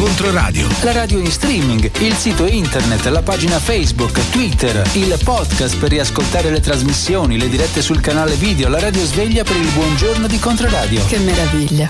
Controradio. La radio in streaming, il sito internet, la pagina Facebook, Twitter, il podcast per riascoltare le trasmissioni, le dirette sul canale video, la radio sveglia per il buongiorno di Controradio. Che meraviglia.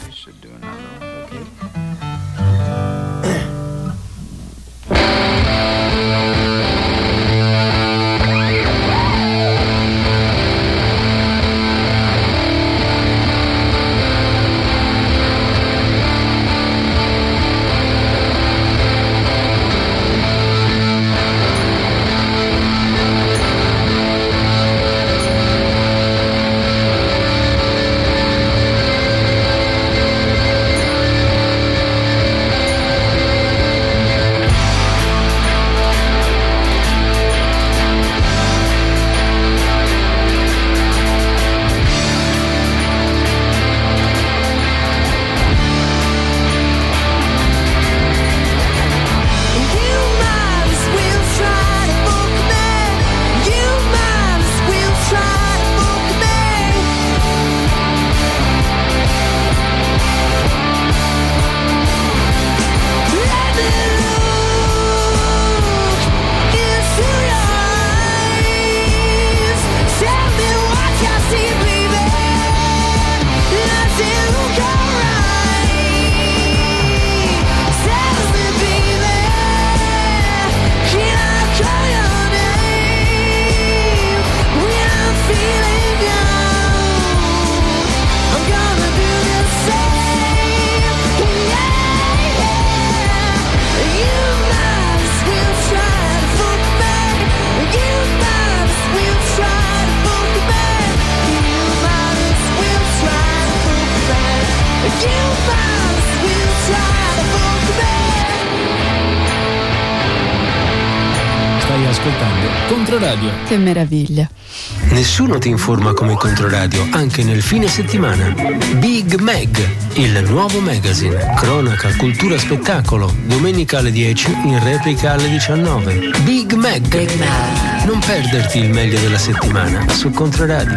Controradio. Che meraviglia. Nessuno ti informa come Controradio, anche nel fine settimana. Big Mag, il nuovo magazine. Cronaca, cultura, spettacolo. Domenica alle 10, in replica alle 19. Big Mag. Big Mag. Non perderti il meglio della settimana su Controradio.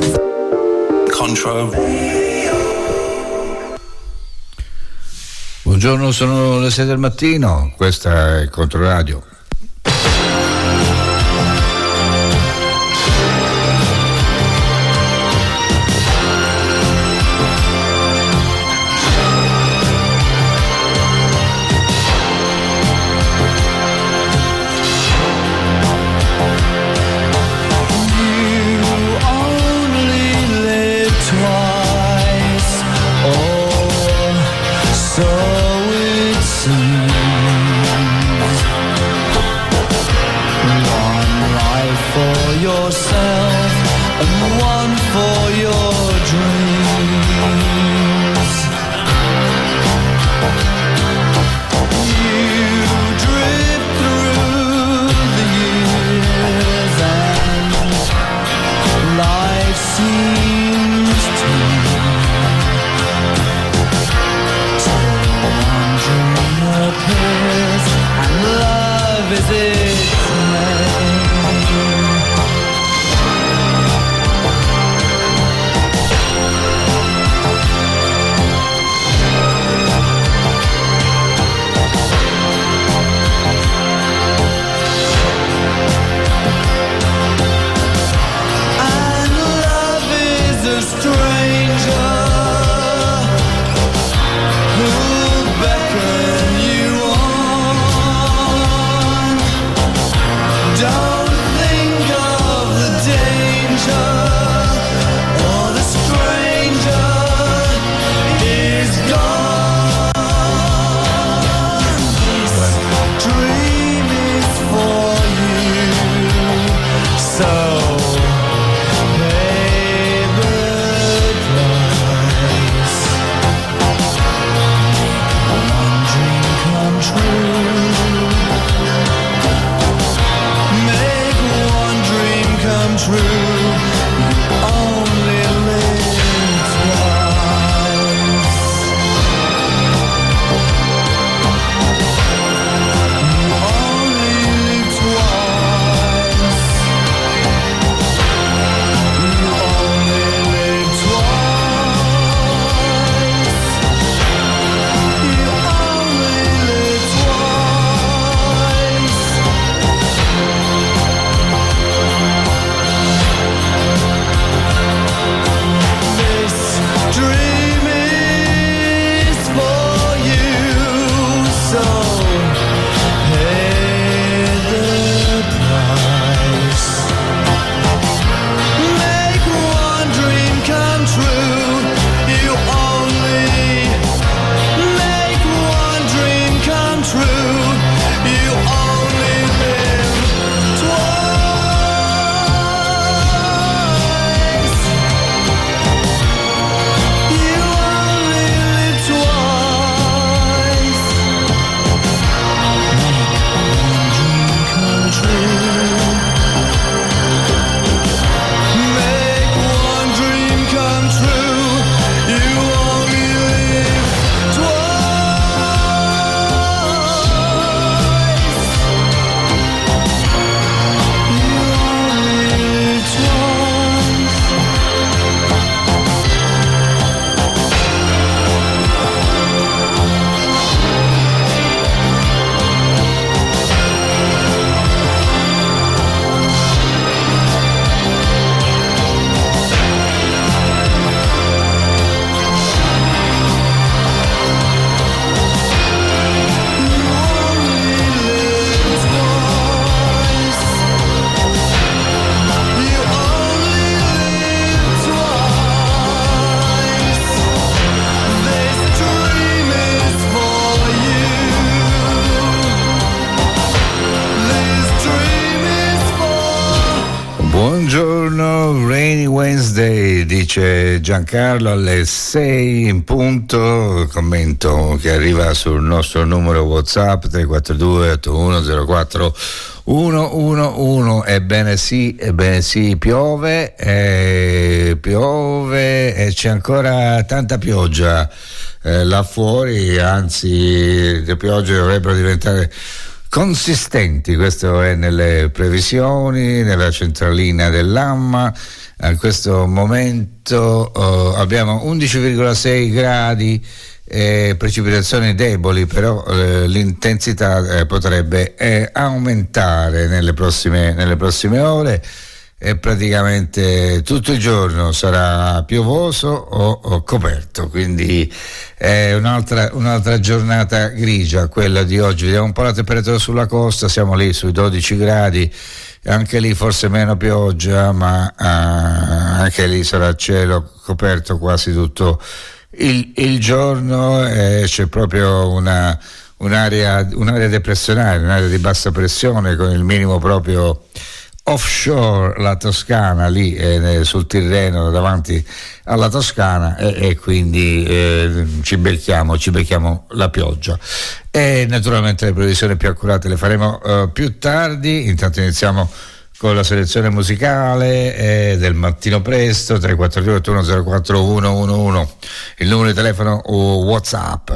Buongiorno, sono le 6 del mattino, questa è Controradio. Wednesday, dice Giancarlo, alle 6 in punto. Commento che arriva sul nostro numero WhatsApp 342 8104 111. Ebbene sì, piove e c'è ancora tanta pioggia là fuori, anzi le piogge dovrebbero diventare consistenti, questo è nelle previsioni, nella centralina dell'AMMA. A questo momento abbiamo 11,6 gradi, precipitazioni deboli, però l'intensità potrebbe aumentare nelle prossime ore, e praticamente tutto il giorno sarà piovoso o coperto, quindi è un'altra giornata grigia quella di oggi. Vediamo un po' la temperatura sulla costa, siamo lì sui 12 gradi, anche lì forse meno pioggia, ma anche lì sarà cielo coperto quasi tutto il giorno, c'è proprio un'area depressionale, un'area di bassa pressione con il minimo proprio offshore la Toscana, lì sul Tirreno davanti alla Toscana, e quindi ci becchiamo la pioggia. E naturalmente le previsioni più accurate le faremo più tardi. Intanto iniziamo con la selezione musicale del mattino presto. 342 8104 111 il numero di telefono WhatsApp.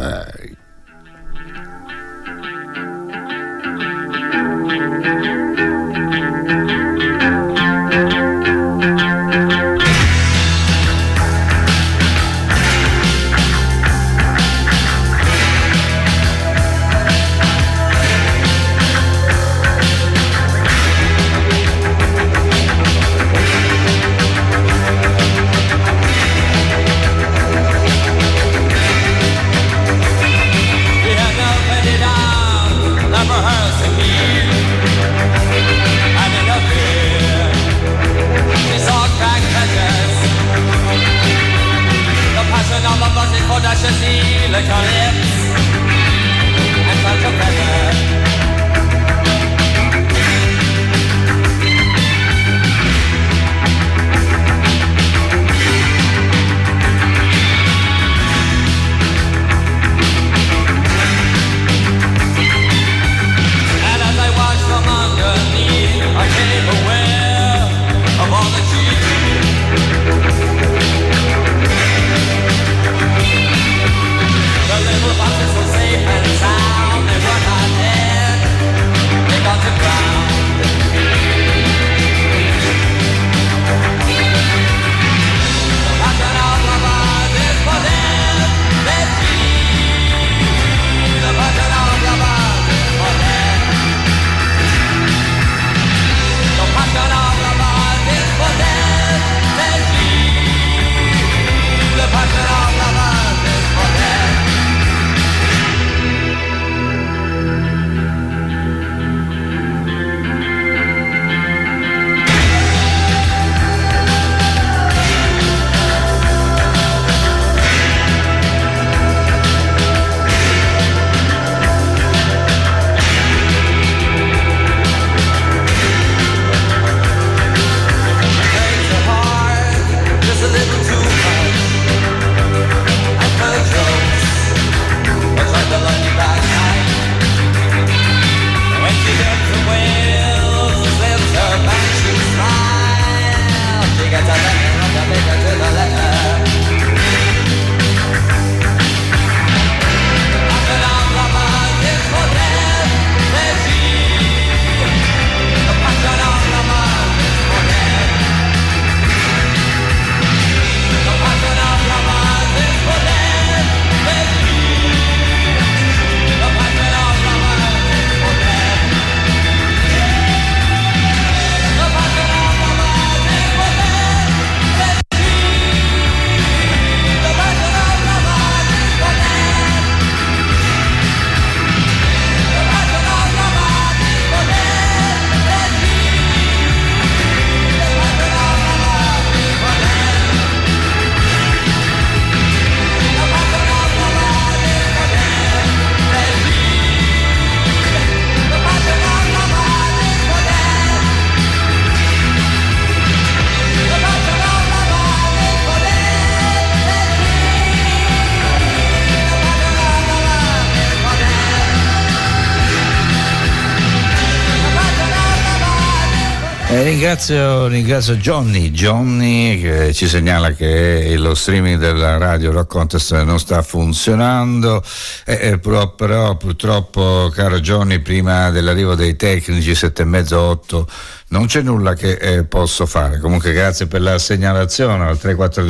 Ringrazio Johnny che ci segnala che lo streaming della Radio Rock Contest non sta funzionando, però purtroppo, caro Johnny, prima dell'arrivo dei tecnici 7:30, 8 non c'è nulla che posso fare. Comunque grazie per la segnalazione al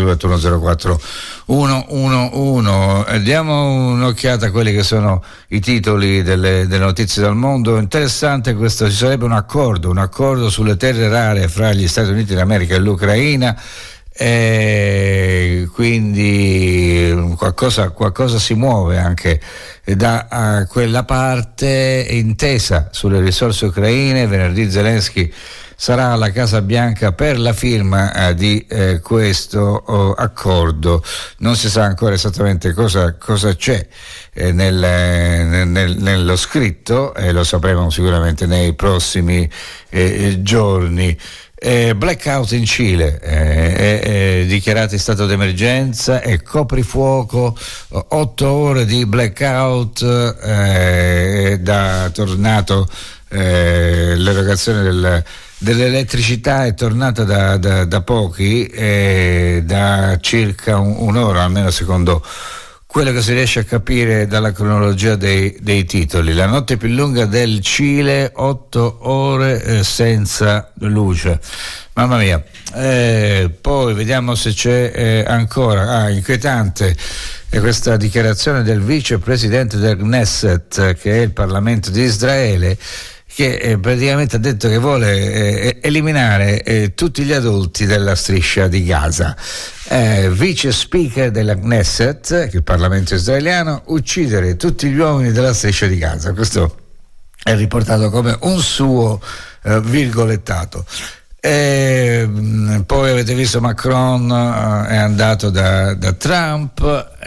342-8104-111. Diamo un'occhiata a quelli che sono i titoli delle notizie dal mondo. Interessante questo: ci sarebbe un accordo sulle terre rare fra gli Stati Uniti d'America e l'Ucraina, quindi qualcosa si muove anche da quella parte. Intesa sulle risorse ucraine. Venerdì Zelensky sarà alla Casa Bianca per la firma di questo accordo. Non si sa ancora esattamente cosa c'è nello scritto, e lo sapremo sicuramente nei prossimi giorni. Blackout in Cile, dichiarati stato d'emergenza e coprifuoco, 8 ore di blackout, tornato l'erogazione dell'elettricità è tornata da pochi, da circa un'ora, almeno secondo quello che si riesce a capire dalla cronologia dei titoli. La notte più lunga del Cile, 8 ore senza luce. Mamma mia. Poi vediamo se c'è ancora. Inquietante è questa dichiarazione del vicepresidente del Knesset, che è il Parlamento di Israele, che praticamente ha detto che vuole eliminare tutti gli adulti della striscia di Gaza. Vice speaker della Knesset, che è il Parlamento israeliano, uccidere tutti gli uomini della striscia di Gaza. Questo è riportato come un suo virgolettato. Poi avete visto Macron è andato da Trump,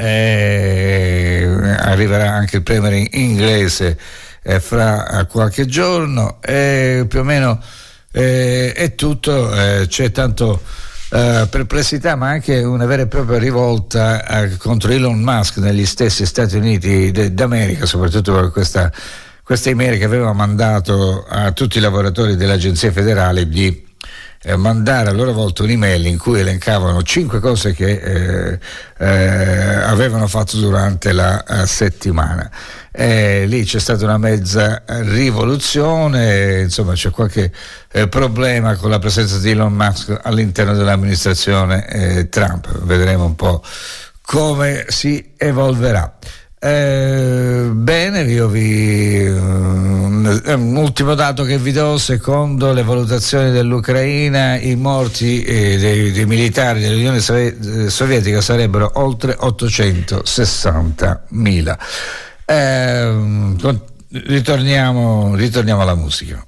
arriverà anche il premier inglese fra qualche giorno, più o meno è tutto. C'è tanto perplessità, ma anche una vera e propria rivolta contro Elon Musk negli stessi Stati Uniti d'America, soprattutto per questa email che aveva mandato a tutti i lavoratori delle agenzie federali di mandare a loro volta un'email in cui elencavano 5 cose che avevano fatto durante la settimana. Lì c'è stata una mezza rivoluzione, insomma c'è qualche problema con la presenza di Elon Musk all'interno dell'amministrazione Trump. Vedremo un po' come si evolverà. Bene, io un ultimo dato che vi do: secondo le valutazioni dell'Ucraina, i morti dei militari dell'Unione Sovietica sarebbero oltre 860.000. Ritorniamo alla musica.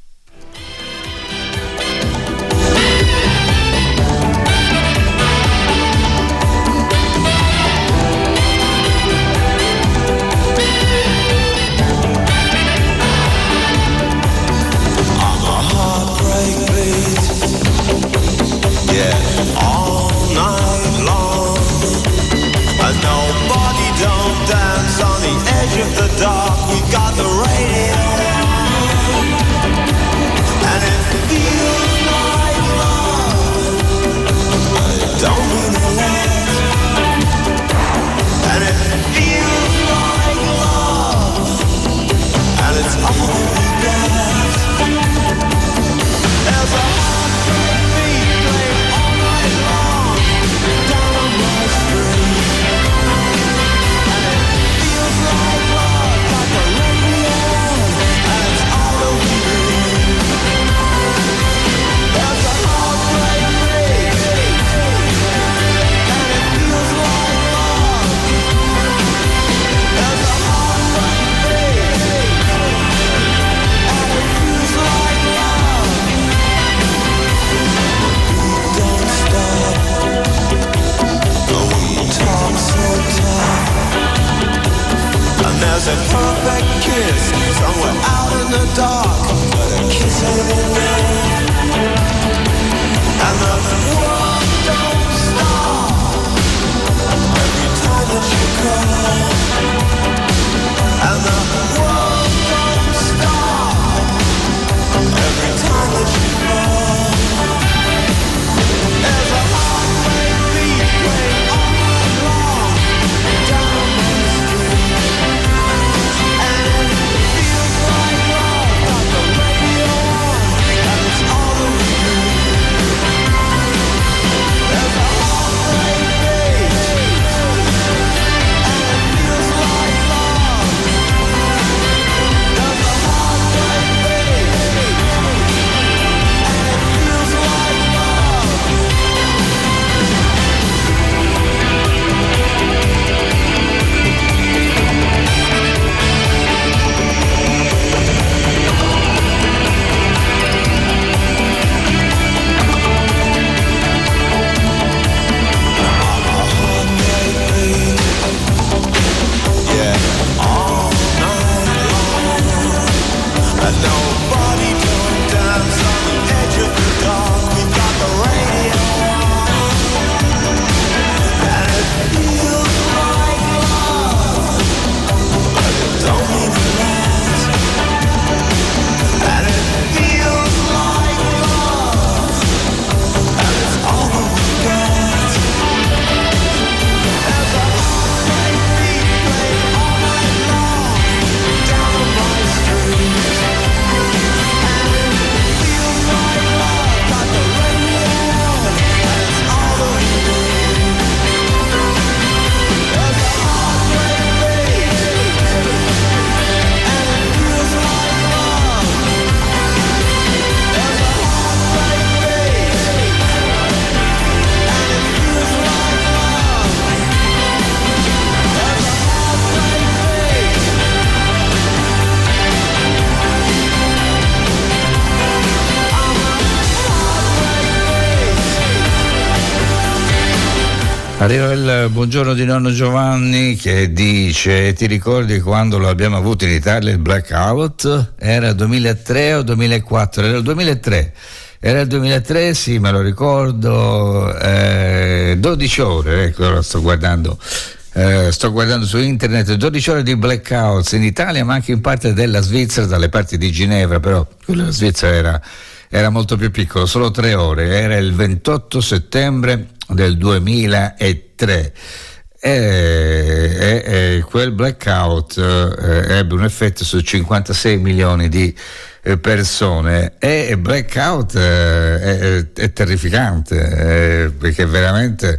There's a perfect kiss somewhere out in the dark, but a kiss ain't enough. And the world don't stop every time that you call. And the world don't stop every time that you fall. Arriva il buongiorno di nonno Giovanni che dice: ti ricordi quando lo abbiamo avuto in Italia il blackout? Era 2003 o 2004? Era il 2003. Era il 2003, sì, me lo ricordo. 12 ore, ecco, ora sto guardando su internet, 12 ore di blackouts in Italia, ma anche in parte della Svizzera, dalle parti di Ginevra, però quello della Svizzera era molto più piccolo, solo 3 ore. Era il 28 settembre del 2003 e quel blackout ebbe un effetto su 56 milioni di persone, e blackout è terrificante, perché veramente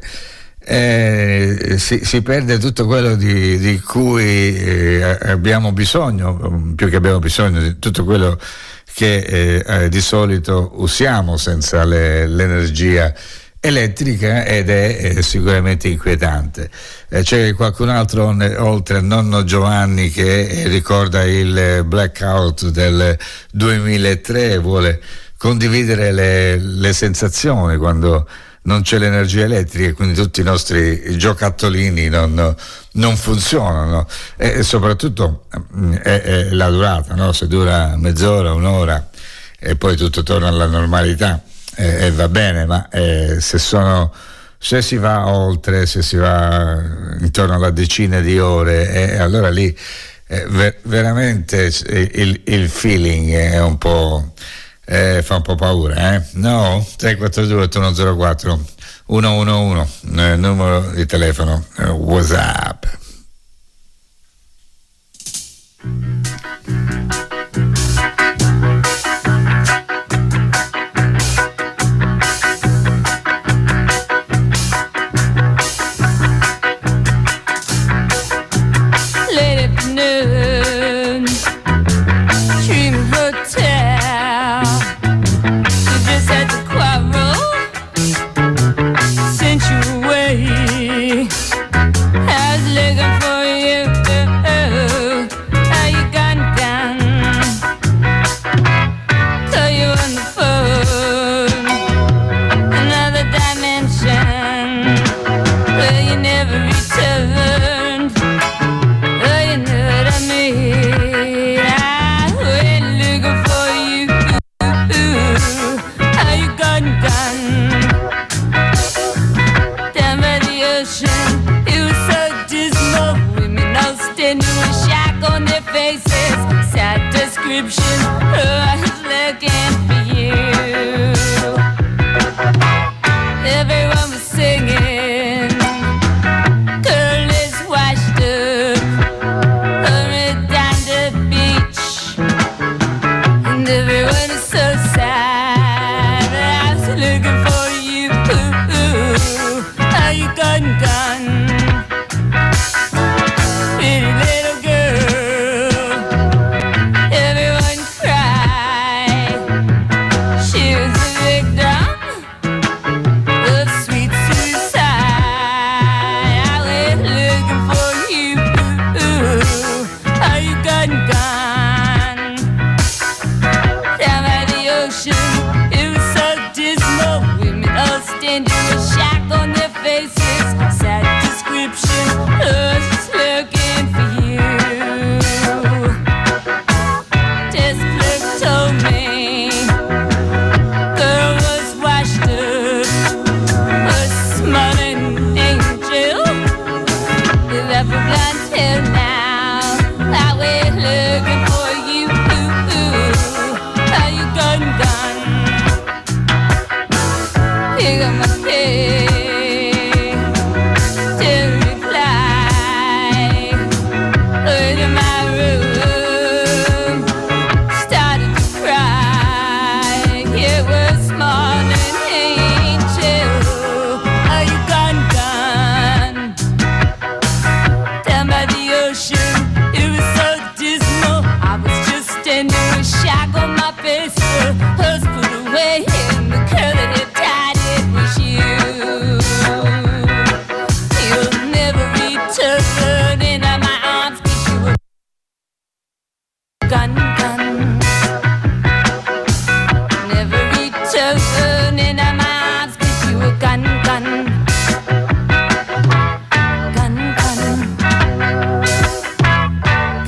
si perde tutto quello di cui abbiamo bisogno, più che abbiamo bisogno di tutto quello che di solito usiamo senza l'energia elettrica, ed è sicuramente inquietante. C'è qualcun altro oltre a nonno Giovanni che ricorda il blackout del 2003 e vuole condividere le sensazioni quando non c'è l'energia elettrica e quindi tutti i nostri giocattolini non funzionano, e soprattutto è la durata, no? Se dura mezz'ora, un'ora e poi tutto torna alla normalità, e va bene, ma se si va oltre, se si va intorno alla decina di ore, allora lì veramente il feeling è un po', fa un po' paura, no? 342 8104 111 numero di telefono WhatsApp.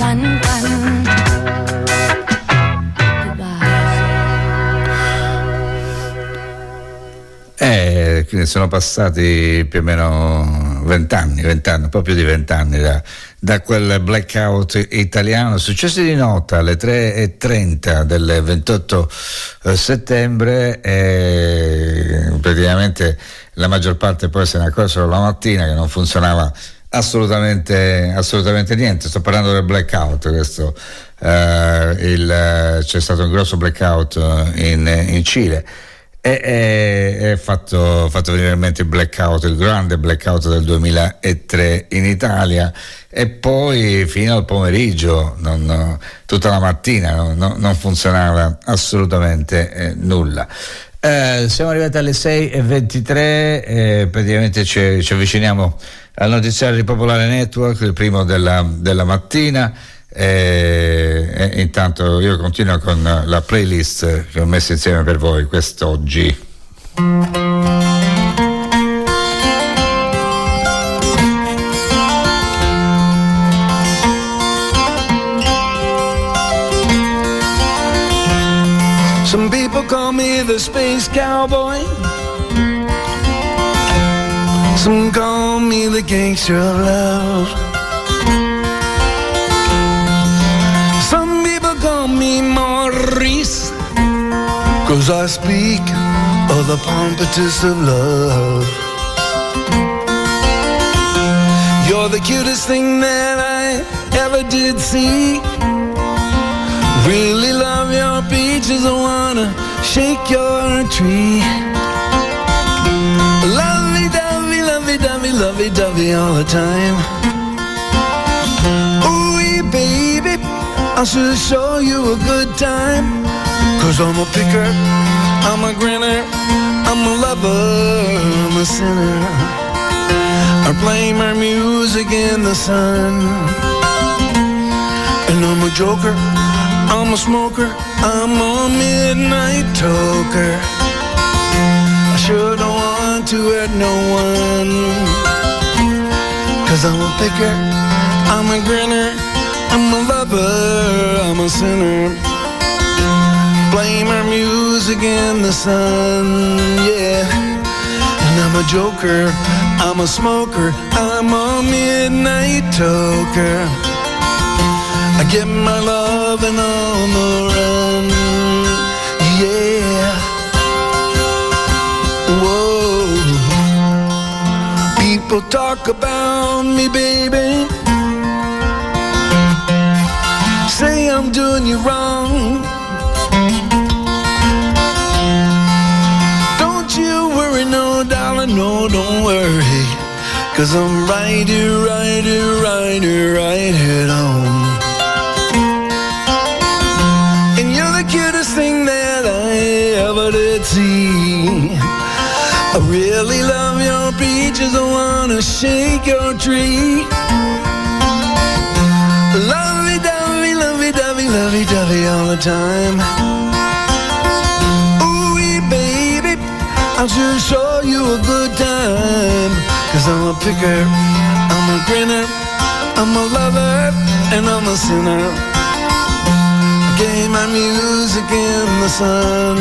Quindi sono passati più o meno 20 anni, un po' più di 20 anni da quel blackout italiano. Successi di nota alle 3:30 del 28 settembre, praticamente la maggior parte poi se ne accorsero la mattina che non funzionava assolutamente niente. Sto parlando del blackout, questo c'è stato un grosso blackout in Cile. E fatto venire in mente il grande blackout del 2003 in Italia, e poi fino al pomeriggio, tutta la mattina non funzionava assolutamente nulla. Siamo arrivati alle 6:23, praticamente ci avviciniamo al notiziario di Popolare Network, il primo della mattina. E intanto io continuo con la playlist che ho messo insieme per voi quest'oggi. Some people call me the space cowboy, some call me the gangster of love. Me Maurice, 'cause I speak of the pompatus of love. You're the cutest thing that I ever did see. Really love your peaches, I wanna shake your tree. Lovey-dovey, lovey-dovey, lovey-dovey all the time. Ooh, baby, I should show you a good time. 'Cause I'm a picker, I'm a grinner, I'm a lover, I'm a sinner. I play my music in the sun. And I'm a joker, I'm a smoker, I'm a midnight toker. I sure don't want to hurt no one. 'Cause I'm a picker, I'm a grinner, I'm a lover, I'm a sinner. Play my music in the sun, yeah. And I'm a joker, I'm a smoker, I'm a midnight toker. I get my loving on the run, yeah. Whoa. People talk about me, baby. Say I'm doing you wrong. Don't you worry, no darling, no, don't worry. 'Cause I'm right here, right here, right here, right here home. And you're the cutest thing that I ever did see. I really love your peaches, I wanna shake your tree. Lovey-dovey, lovey-dovey, lovey-dovey all the time. Ooh, baby, I'll just show you a good time. 'Cause I'm a picker, I'm a grinner, I'm a lover, and I'm a sinner. I gave my music in the sun.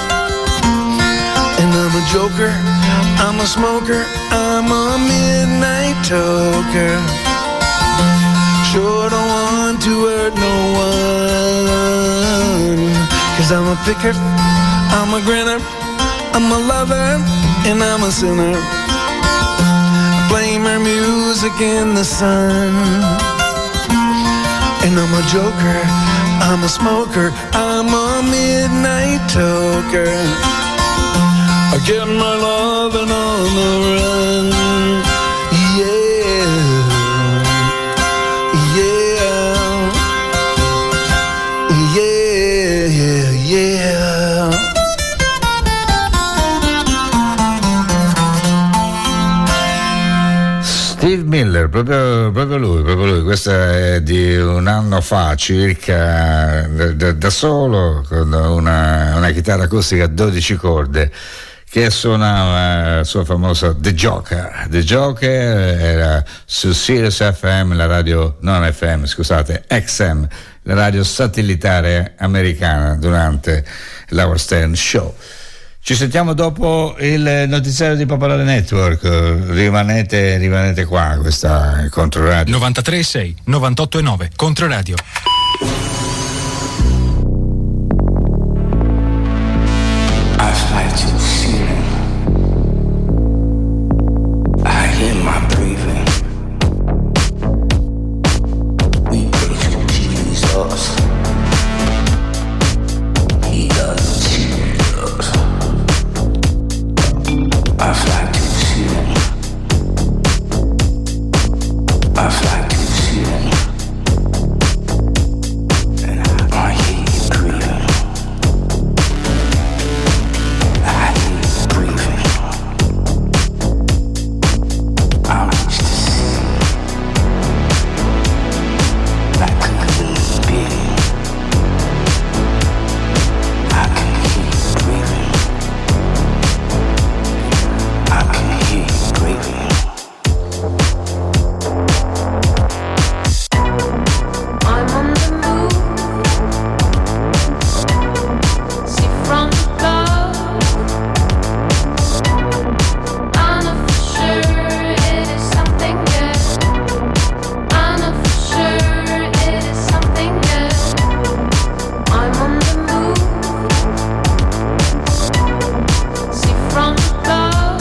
And I'm a joker, I'm a smoker, I'm a midnight toker. Sure don't want to hurt no one. 'Cause I'm a picker, I'm a grinner, I'm a lover, and I'm a sinner. I play my music in the sun. And I'm a joker, I'm a smoker, I'm a midnight toker. I get my loving on the run, yeah. Steve Miller, proprio lui, questa è di un anno fa circa, da solo, con una chitarra acustica a 12 corde, che suonava il suo famoso The Joker. The Joker era su Sirius FM, la radio, non FM, scusate, XM, la radio satellitare americana durante l'Howard Stern Show. Ci sentiamo dopo il notiziario di Popolare Network. Rimanete qua, questa è Controradio 93,6, 98,9 Controradio. I fly to the ceiling. I hear my breathing. We pray to Jesus. He doesn't see us. I fly to the ceiling. I fly to the ceiling. And I hear you breathing. I hear you breathing. I reach the sea like a human being. I can hear you breathing. I can hear you breathing. I'm on the move. See from above. I know for sure it is something good. I know for sure it is something good. I'm on the move. See from above.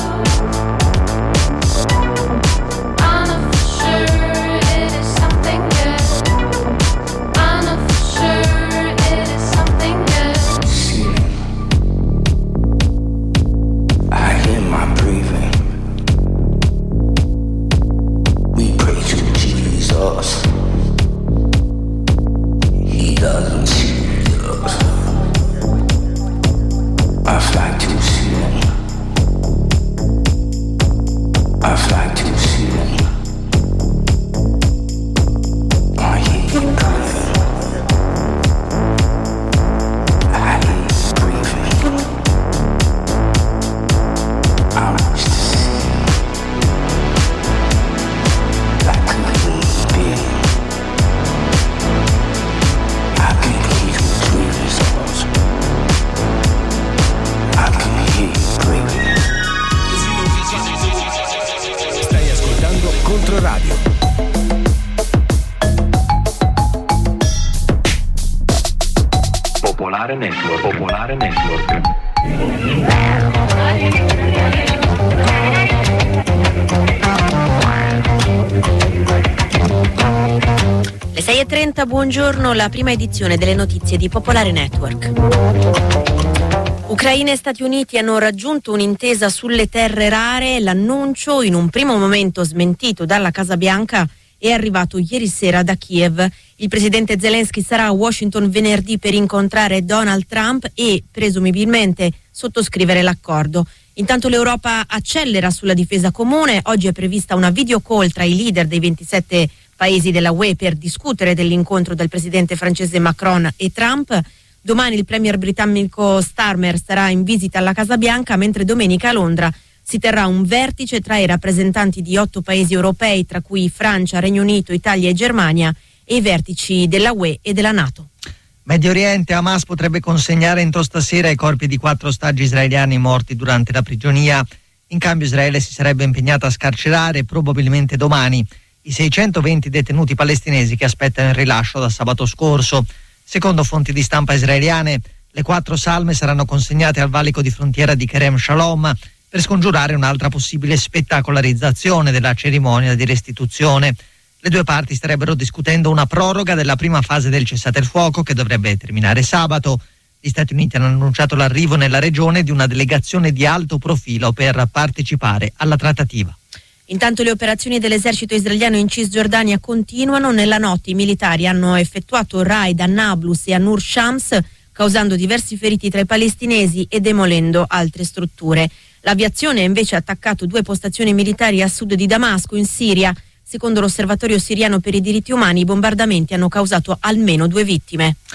I know for sure it is something good. I know for sure it is something good. Ceiling. I hear my breathing. We pray to Jesus. He doesn't see us. I fly to the ceiling. I fly to the ceiling. I hear you breathing. I hear you breathing. I reach the sea like a human being. I can hear you breathing. I can hear you breathing. Stai ascoltando Controradio. Popolare Network. Popolare Network. Le 6:30, buongiorno, la prima edizione delle notizie di Popolare Network. Ucraina e Stati Uniti hanno raggiunto un'intesa sulle terre rare. L'annuncio, in un primo momento smentito dalla Casa Bianca, è arrivato ieri sera da Kiev. Il presidente Zelensky sarà a Washington venerdì per incontrare Donald Trump e presumibilmente sottoscrivere l'accordo. Intanto l'Europa accelera sulla difesa comune. Oggi è prevista una video call tra i leader dei 27 paesi della UE per discutere dell'incontro del presidente francese Macron e Trump. Domani il premier britannico Starmer sarà in visita alla Casa Bianca, mentre domenica a Londra si terrà un vertice tra i rappresentanti di 8 paesi europei, tra cui Francia, Regno Unito, Italia e Germania, e i vertici della UE e della NATO. Medio Oriente, Hamas potrebbe consegnare entro stasera i corpi di 4 ostaggi israeliani morti durante la prigionia. In cambio Israele si sarebbe impegnata a scarcerare, probabilmente domani, i 620 detenuti palestinesi che aspettano il rilascio da sabato scorso. Secondo fonti di stampa israeliane, le 4 salme saranno consegnate al valico di frontiera di Kerem Shalom per scongiurare un'altra possibile spettacolarizzazione della cerimonia di restituzione. Le due parti starebbero discutendo una proroga della prima fase del cessate il fuoco che dovrebbe terminare sabato. Gli Stati Uniti hanno annunciato l'arrivo nella regione di una delegazione di alto profilo per partecipare alla trattativa. Intanto le operazioni dell'esercito israeliano in Cisgiordania continuano. Nella notte i militari hanno effettuato raid a Nablus e a Nur Shams, causando diversi feriti tra i palestinesi e demolendo altre strutture. L'aviazione ha invece attaccato 2 postazioni militari a sud di Damasco, in Siria. Secondo l'Osservatorio siriano per i diritti umani, i bombardamenti hanno causato almeno 2 vittime.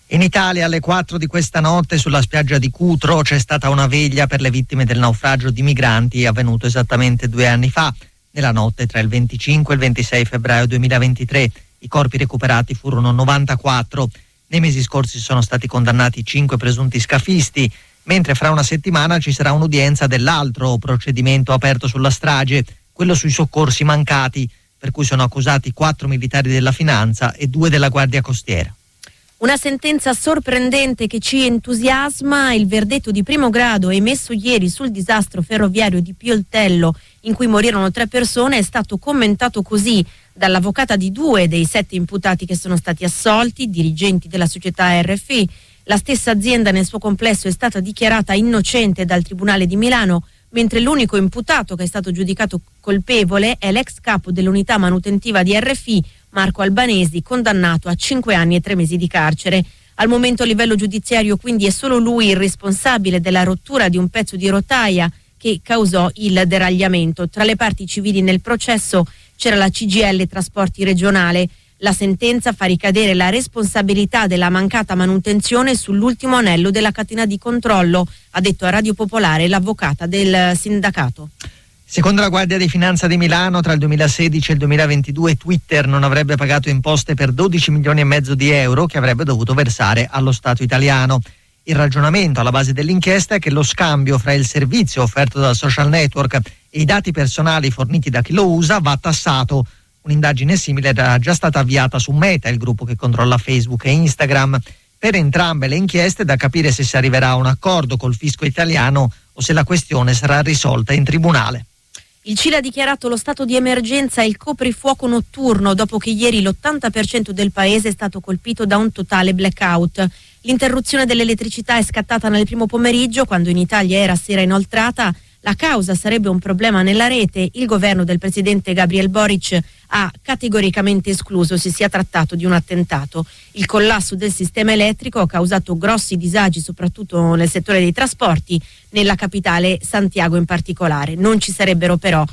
In Italia alle 4 di questa notte sulla spiaggia di Cutro c'è stata una veglia per le vittime del naufragio di migranti avvenuto esattamente 2 anni fa, nella notte tra il 25 e il 26 febbraio 2023. I corpi recuperati furono 94. Nei mesi scorsi sono stati condannati 5 presunti scafisti, mentre fra una settimana ci sarà un'udienza dell'altro procedimento aperto sulla strage, quello sui soccorsi mancati, per cui sono accusati 4 militari della Finanza e 2 della Guardia Costiera. Una sentenza sorprendente che ci entusiasma. Il verdetto di primo grado emesso ieri sul disastro ferroviario di Pioltello, in cui morirono 3 persone, è stato commentato così dall'avvocata di 2 dei 7 imputati che sono stati assolti, dirigenti della società RFI. La stessa azienda nel suo complesso è stata dichiarata innocente dal Tribunale di Milano, mentre l'unico imputato che è stato giudicato colpevole è l'ex capo dell'unità manutentiva di RFI, Marco Albanesi, condannato a 5 anni e 3 mesi di carcere. Al momento a livello giudiziario quindi è solo lui il responsabile della rottura di un pezzo di rotaia che causò il deragliamento. Tra le parti civili nel processo c'era la CGIL Trasporti regionale. La sentenza fa ricadere la responsabilità della mancata manutenzione sull'ultimo anello della catena di controllo, ha detto a Radio Popolare l'avvocata del sindacato. Secondo la Guardia di Finanza di Milano, tra il 2016 e il 2022 Twitter non avrebbe pagato imposte per 12 milioni e mezzo di euro che avrebbe dovuto versare allo Stato italiano. Il ragionamento alla base dell'inchiesta è che lo scambio fra il servizio offerto dal social network e i dati personali forniti da chi lo usa va tassato. Un'indagine simile era già stata avviata su Meta, il gruppo che controlla Facebook e Instagram. Per entrambe le inchieste è da capire se si arriverà a un accordo col fisco italiano o se la questione sarà risolta in tribunale. Il Cile ha dichiarato lo stato di emergenza e il coprifuoco notturno dopo che ieri l'80% del paese è stato colpito da un totale blackout. L'interruzione dell'elettricità è scattata nel primo pomeriggio, quando in Italia era sera inoltrata. La causa sarebbe un problema nella rete. Il governo del presidente Gabriel Boric ha categoricamente escluso si sia trattato di un attentato. Il collasso del sistema elettrico ha causato grossi disagi soprattutto nel settore dei trasporti, nella capitale Santiago in particolare. Non ci sarebbero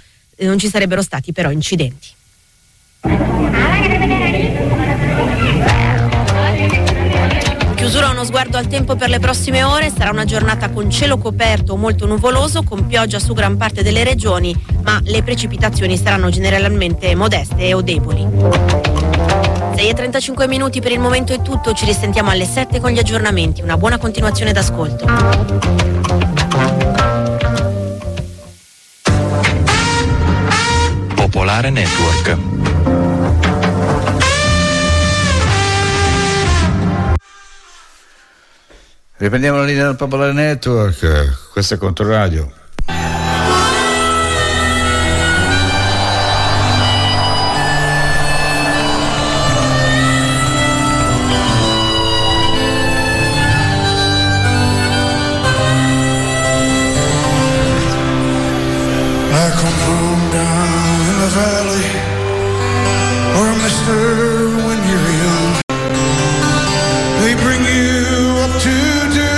stati però incidenti. Chiusura uno sguardo al tempo per le prossime ore. Sarà una giornata con cielo coperto o molto nuvoloso, con pioggia su gran parte delle regioni, ma le precipitazioni saranno generalmente modeste o deboli. 6:35 minuti per il momento è tutto, ci risentiamo alle 7 con gli aggiornamenti. Una buona continuazione d'ascolto. Popolare Network. Riprendiamo la linea del Popolare Network, questo è Controradio. I come from down in the valley where mister, when you're young, they bring you up to do.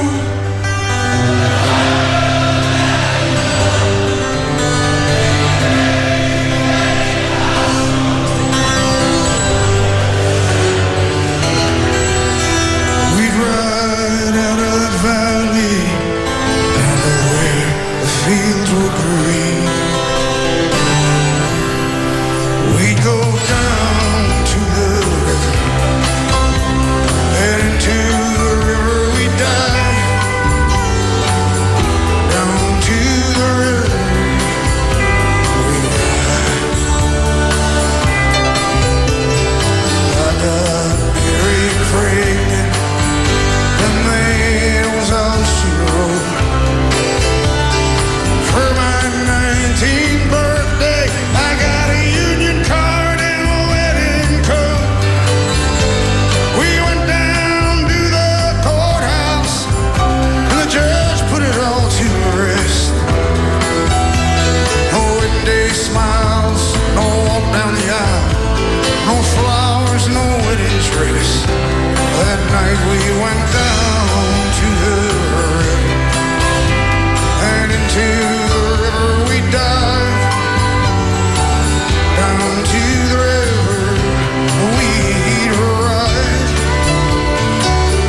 We'd ride out of that valley down to where the fields were green. We'd go down to the river, head into the river we dive, down to the river we ride. I got married pregnant, the man was all she wrote. For my 19th birthday, I got a union card and a wedding coat. We went down to the courthouse, and the judge put it all to rest. No wedding day smiles, no walk down the aisle, no flowers, no wedding dress. That night we went down to the river, and into the river we dive, down to the river we'd ride.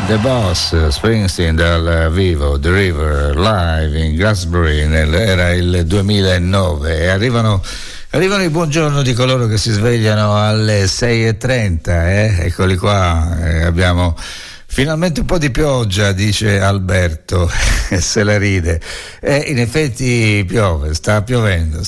The Boss, Springsteen dal vivo, The River, live in Glastonbury, era il 2009 e arrivano i buongiorno di coloro che si svegliano alle 6:30, eccoli qua, abbiamo finalmente un po' di pioggia, dice Alberto, e se la ride, in effetti piove, sta piovendo,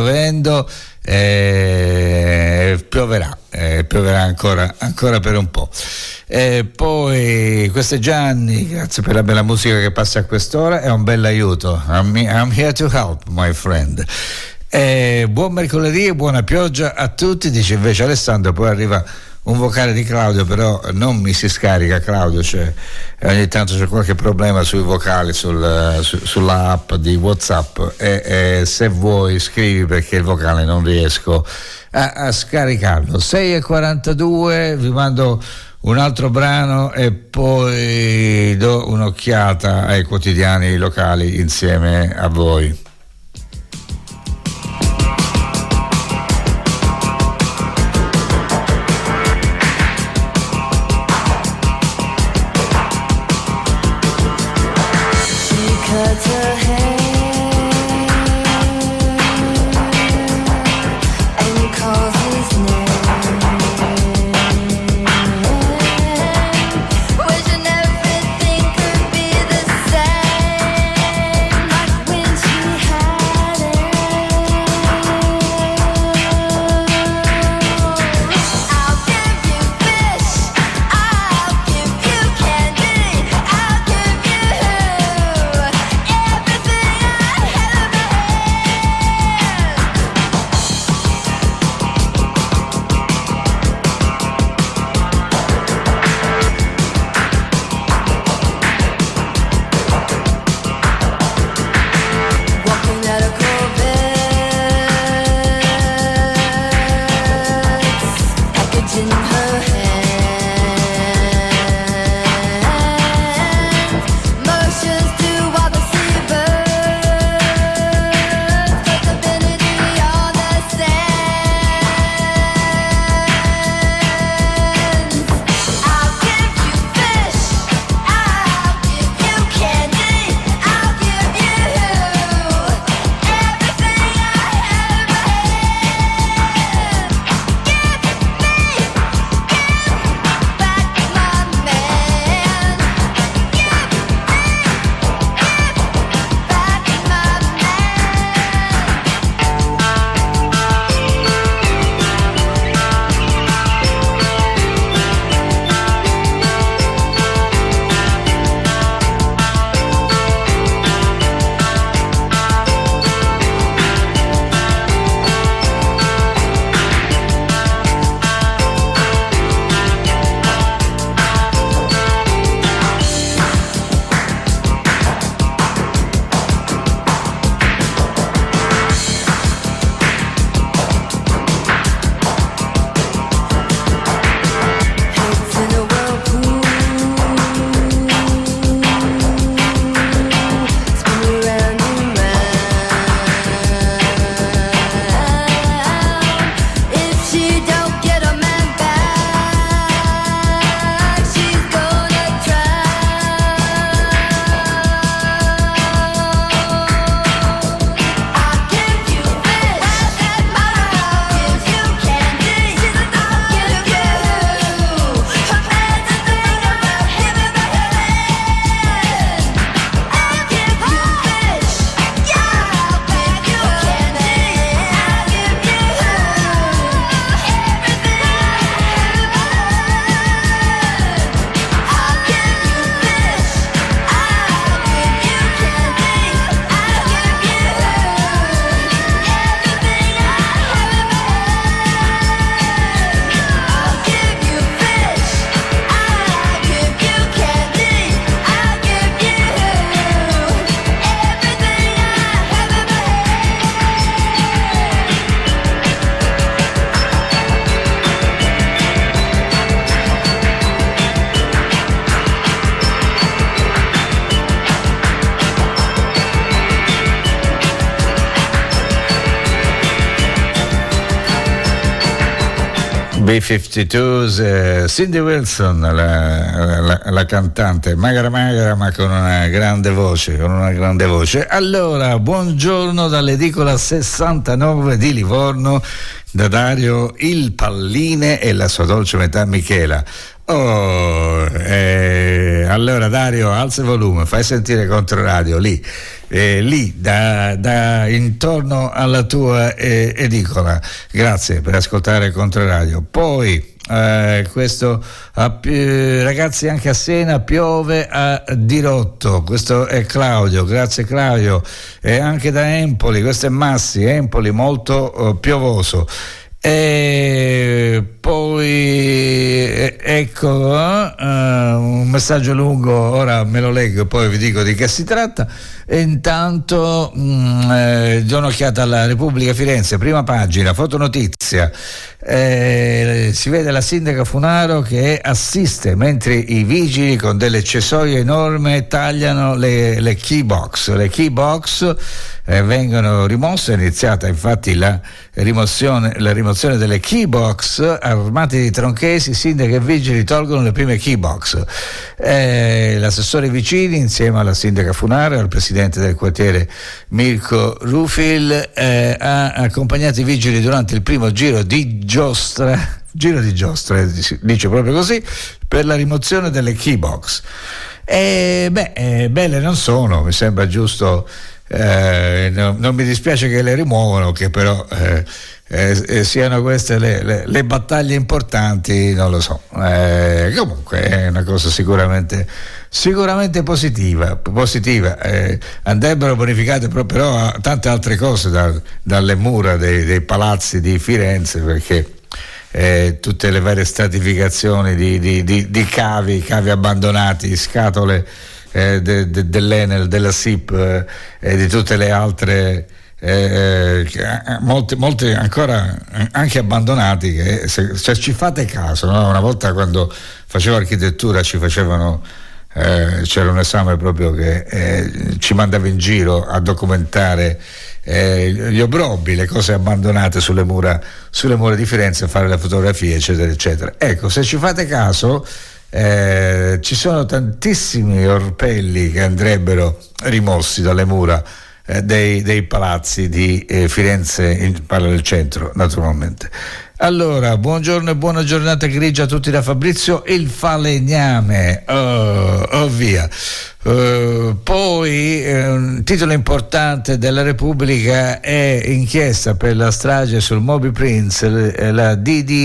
pioverà ancora per un po'. Poi questo è Gianni, grazie per la bella musica che passa a quest'ora, è un bel aiuto. I'm here to help, my friend. Buon mercoledì e buona pioggia a tutti, dice invece Alessandro. Poi arriva un vocale di Claudio, però non mi si scarica Claudio, ogni tanto c'è qualche problema sui vocali sulla app di WhatsApp e se vuoi scrivi, perché il vocale non riesco a scaricarlo. 6:42, vi mando un altro brano e poi do un'occhiata ai quotidiani locali insieme a voi. She B-52s, Cindy Wilson, la cantante, magra ma con una grande voce, Allora, buongiorno dall'edicola 69 di Livorno, da Dario il Palline e la sua dolce metà Michela. Allora Dario, alza il volume, fai sentire Controradio lì da intorno alla tua edicola. Grazie per ascoltare Controradio. Poi questo ragazzi, anche a Siena piove a dirotto. Questo è Claudio, grazie Claudio. E anche da Empoli, questo è Massi, Empoli molto piovoso. E poi ecco un messaggio lungo, ora me lo leggo e poi vi dico di che si tratta. E intanto do un'occhiata alla Repubblica Firenze, prima pagina, fotonotizia, si vede la sindaca Funaro che assiste mentre i vigili con delle cesoie enormi tagliano le key box. Le key box vengono rimosse, è iniziata infatti la rimozione delle key box. Armati di tronchesi, sindaca e vigili tolgono le prime key box. L'assessore Vicini insieme alla sindaca Funaro e al presidente del quartiere Mirko Rufil ha accompagnato i vigili durante il primo giro di giostra, dice proprio così, per la rimozione delle key box. Belle non sono, mi sembra giusto. Non mi dispiace che le rimuovono, che però siano queste le battaglie importanti, non lo so. Comunque è una cosa sicuramente positiva. Andrebbero bonificate però tante altre cose dalle mura dei palazzi di Firenze, perché tutte le varie stratificazioni di cavi abbandonati, scatole dell'Enel, della SIP e di tutte le altre, molte ancora anche abbandonati, che se ci fate caso, no? Una volta quando facevo architettura c'era un esame proprio che ci mandava in giro a documentare gli obrobbi, le cose abbandonate sulle mura di Firenze, a fare le fotografie eccetera eccetera. Ecco, se ci fate caso ci sono tantissimi orpelli che andrebbero rimossi dalle mura dei palazzi di Firenze, parlo del centro naturalmente. Allora, buongiorno e buona giornata grigia a tutti da Fabrizio il Falegname. Via. Poi un titolo importante della Repubblica è inchiesta per la strage sul Moby Prince, la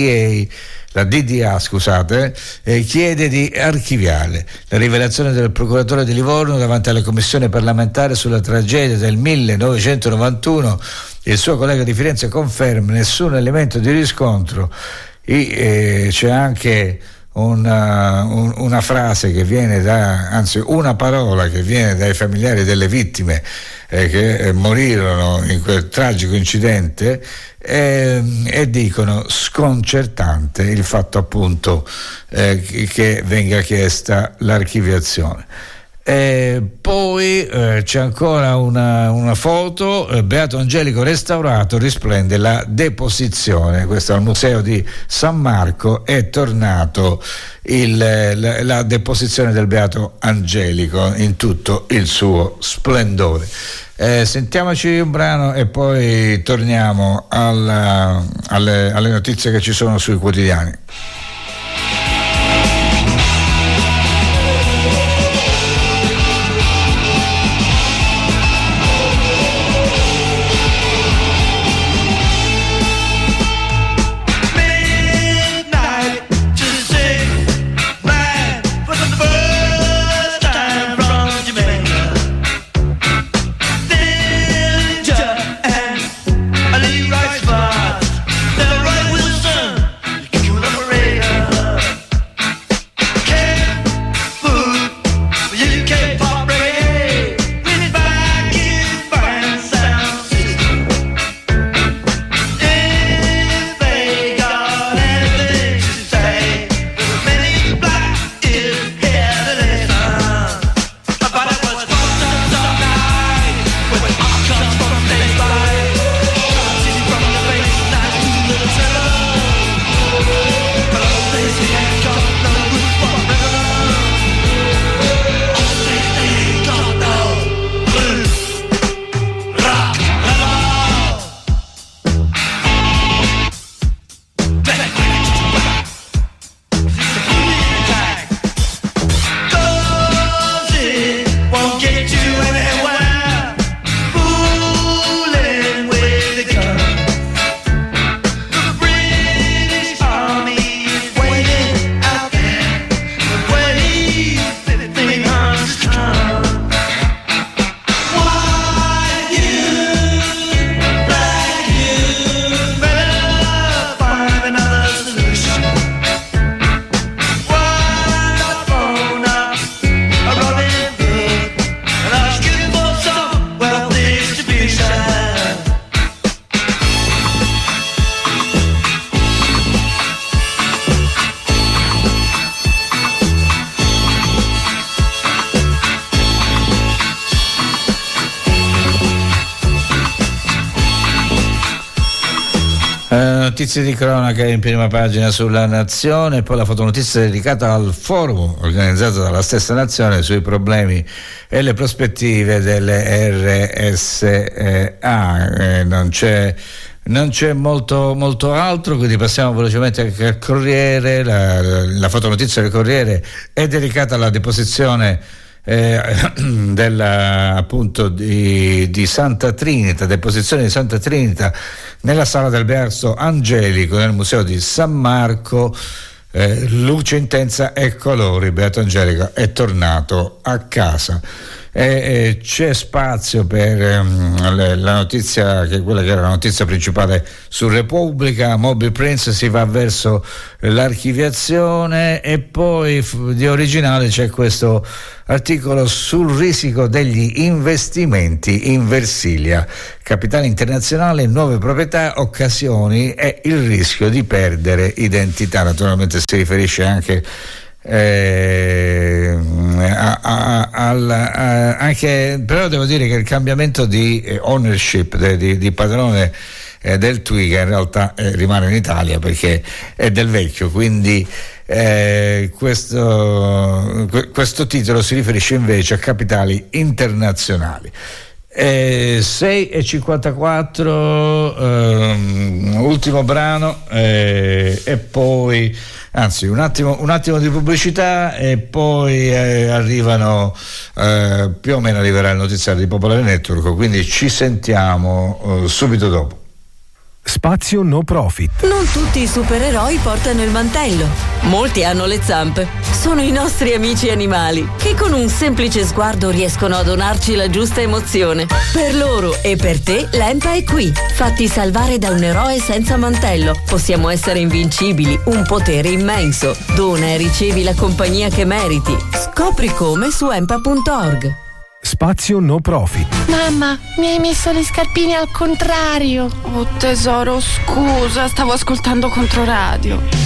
DDA, chiede di archiviare la rivelazione del procuratore di Livorno davanti alla commissione parlamentare sulla tragedia del 1991. Il suo collega di Firenze conferma nessun elemento di riscontro. C'è anche una frase che viene una parola che viene dai familiari delle vittime che morirono in quel tragico incidente, e dicono sconcertante il fatto appunto che venga chiesta l'archiviazione. Poi c'è ancora una foto, Beato Angelico restaurato, risplende la deposizione. Questo al Museo di San Marco è tornato la deposizione del Beato Angelico in tutto il suo splendore. Sentiamoci un brano e poi torniamo alle notizie che ci sono sui quotidiani. Right spot, the right Wilson, you love a notizie di cronaca in prima pagina sulla Nazione, poi la fotonotizia dedicata al forum organizzato dalla stessa Nazione sui problemi e le prospettive delle RSA. Non c'è molto altro, quindi passiamo velocemente anche al Corriere. La fotonotizia del Corriere è dedicata alla deposizione appunto di Santa Trinita, deposizione di Santa Trinita nella sala del Beato Angelico nel museo di San Marco. Luce intensa e colori, Beato Angelico è tornato a casa. C'è spazio per la notizia, che è quella che era la notizia principale su Repubblica. Moby Prince si va verso l'archiviazione, e poi di originale c'è questo articolo sul risico degli investimenti in Versilia, capitale internazionale, nuove proprietà, occasioni e il rischio di perdere identità. Naturalmente si riferisce anche anche, però devo dire che il cambiamento di ownership di padrone del Twiga in realtà rimane in Italia, perché è del vecchio, quindi questo titolo si riferisce invece a capitali internazionali. 6:54, ultimo brano, e poi un attimo di pubblicità, e poi arriverà il notiziario di Popolare Network, quindi ci sentiamo subito dopo. Spazio no profit. Non tutti i supereroi portano il mantello. Molti hanno le zampe. Sono i nostri amici animali, che con un semplice sguardo riescono a donarci la giusta emozione. Per loro e per te l'EMPA è qui. Fatti salvare da un eroe senza mantello. Possiamo essere invincibili, un potere immenso. Dona e ricevi la compagnia che meriti. Scopri come su empa.org. Spazio no profit. Mamma, mi hai messo le scarpine al contrario. Oh tesoro, scusa, stavo ascoltando Controradio.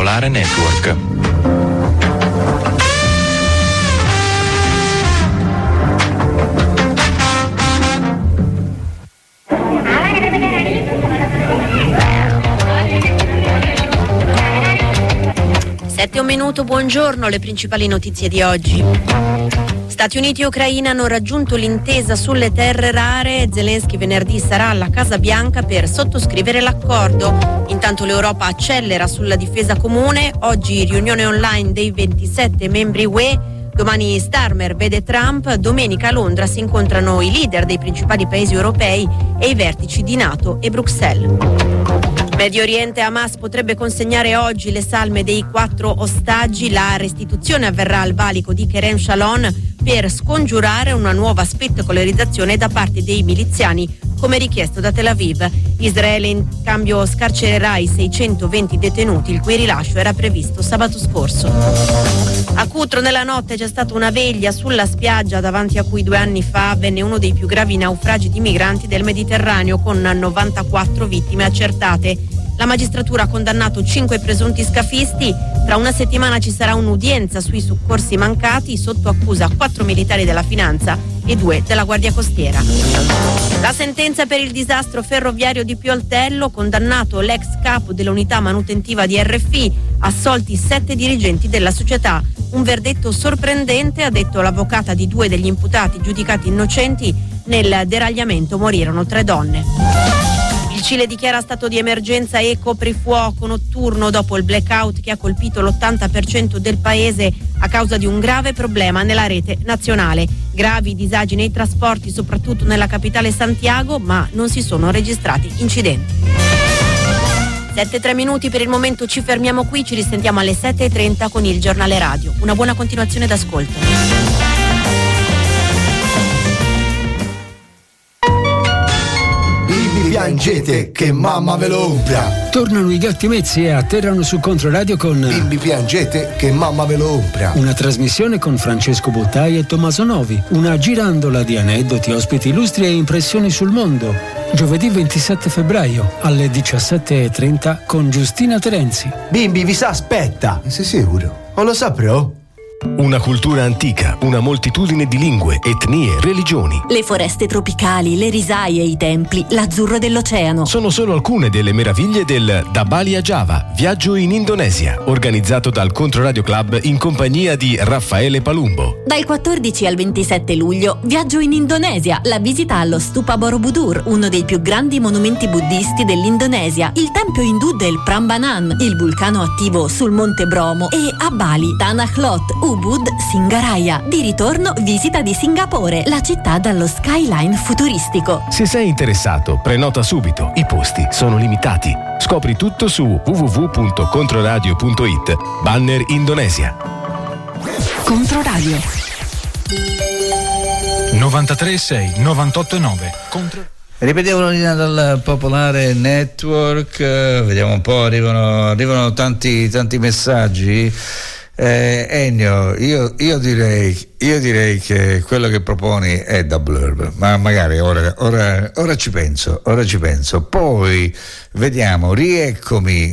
Popolare Network. Sette un minuto, buongiorno, le principali notizie di oggi. Stati Uniti e Ucraina hanno raggiunto l'intesa sulle terre rare. Zelensky venerdì sarà alla Casa Bianca per sottoscrivere l'accordo. Intanto l'Europa accelera sulla difesa comune. Oggi riunione online dei 27 membri UE. Domani Starmer vede Trump. Domenica a Londra si incontrano i leader dei principali paesi europei e i vertici di NATO e Bruxelles. Medio Oriente, Hamas potrebbe consegnare oggi le salme dei 4 ostaggi. La restituzione avverrà al valico di Kerem Shalom per scongiurare una nuova spettacolarizzazione da parte dei miliziani, come richiesto da Tel Aviv. Israele in cambio scarcererà i 620 detenuti, il cui rilascio era previsto sabato scorso. A Cutro nella notte c'è stata una veglia sulla spiaggia davanti a cui 2 anni fa avvenne uno dei più gravi naufragi di migranti del Mediterraneo, con 94 vittime accertate. La magistratura ha condannato 5 presunti scafisti. Tra una settimana ci sarà un'udienza sui soccorsi mancati. Sotto accusa 4 militari della Finanza e 2 della Guardia Costiera. La sentenza per il disastro ferroviario di Pioltello, condannato l'ex capo dell'unità manutentiva di RFI, assolti 7 dirigenti della società. Un verdetto sorprendente, ha detto l'avvocata di 2 degli imputati giudicati innocenti. Nel deragliamento morirono 3 donne. Il Cile dichiara stato di emergenza e coprifuoco notturno dopo il blackout che ha colpito l'80% del paese a causa di un grave problema nella rete nazionale. Gravi disagi nei trasporti, soprattutto nella capitale Santiago, ma non si sono registrati incidenti. 7-3 minuti per il momento, ci fermiamo qui, ci risentiamo alle 7:30 con il giornale radio. Una buona continuazione d'ascolto. Piangete che mamma ve lo umpra. Tornano i Gatti Mezzi e atterrano su Controradio con Bimbi piangete che mamma ve lo umpra. Una trasmissione con Francesco Bottai e Tommaso Novi. Una girandola di aneddoti, ospiti illustri e impressioni sul mondo. Giovedì 27 febbraio alle 17:30 con Giustina Terenzi. Bimbi vi sa aspetta. Sei sicuro? Non lo saprò? Una cultura antica, una moltitudine di lingue, etnie, religioni. Le foreste tropicali, le risaie, i templi, l'azzurro dell'oceano. Sono solo alcune delle meraviglie del Da Bali a Giava, viaggio in Indonesia, organizzato dal Controradio Club in compagnia di Raffaele Palumbo. Dal 14 al 27 luglio, viaggio in Indonesia, la visita allo Stupa Borobudur, uno dei più grandi monumenti buddisti dell'Indonesia, il tempio indù del Prambanan, il vulcano attivo sul Monte Bromo e a Bali, Tanah Lot, Ubud, Singaraya. Di ritorno, visita di Singapore, la città dallo skyline futuristico. Se sei interessato, prenota subito, i posti sono limitati. Scopri tutto su www.controradio.it, banner Indonesia. Controradio 93.6, 98.9. Ripetiamo la linea dal Popolare Network. Vediamo un po', arrivano tanti messaggi. Ennio, io direi che quello che proponi è da blurb, ma magari ora ci penso. Poi vediamo, rieccomi.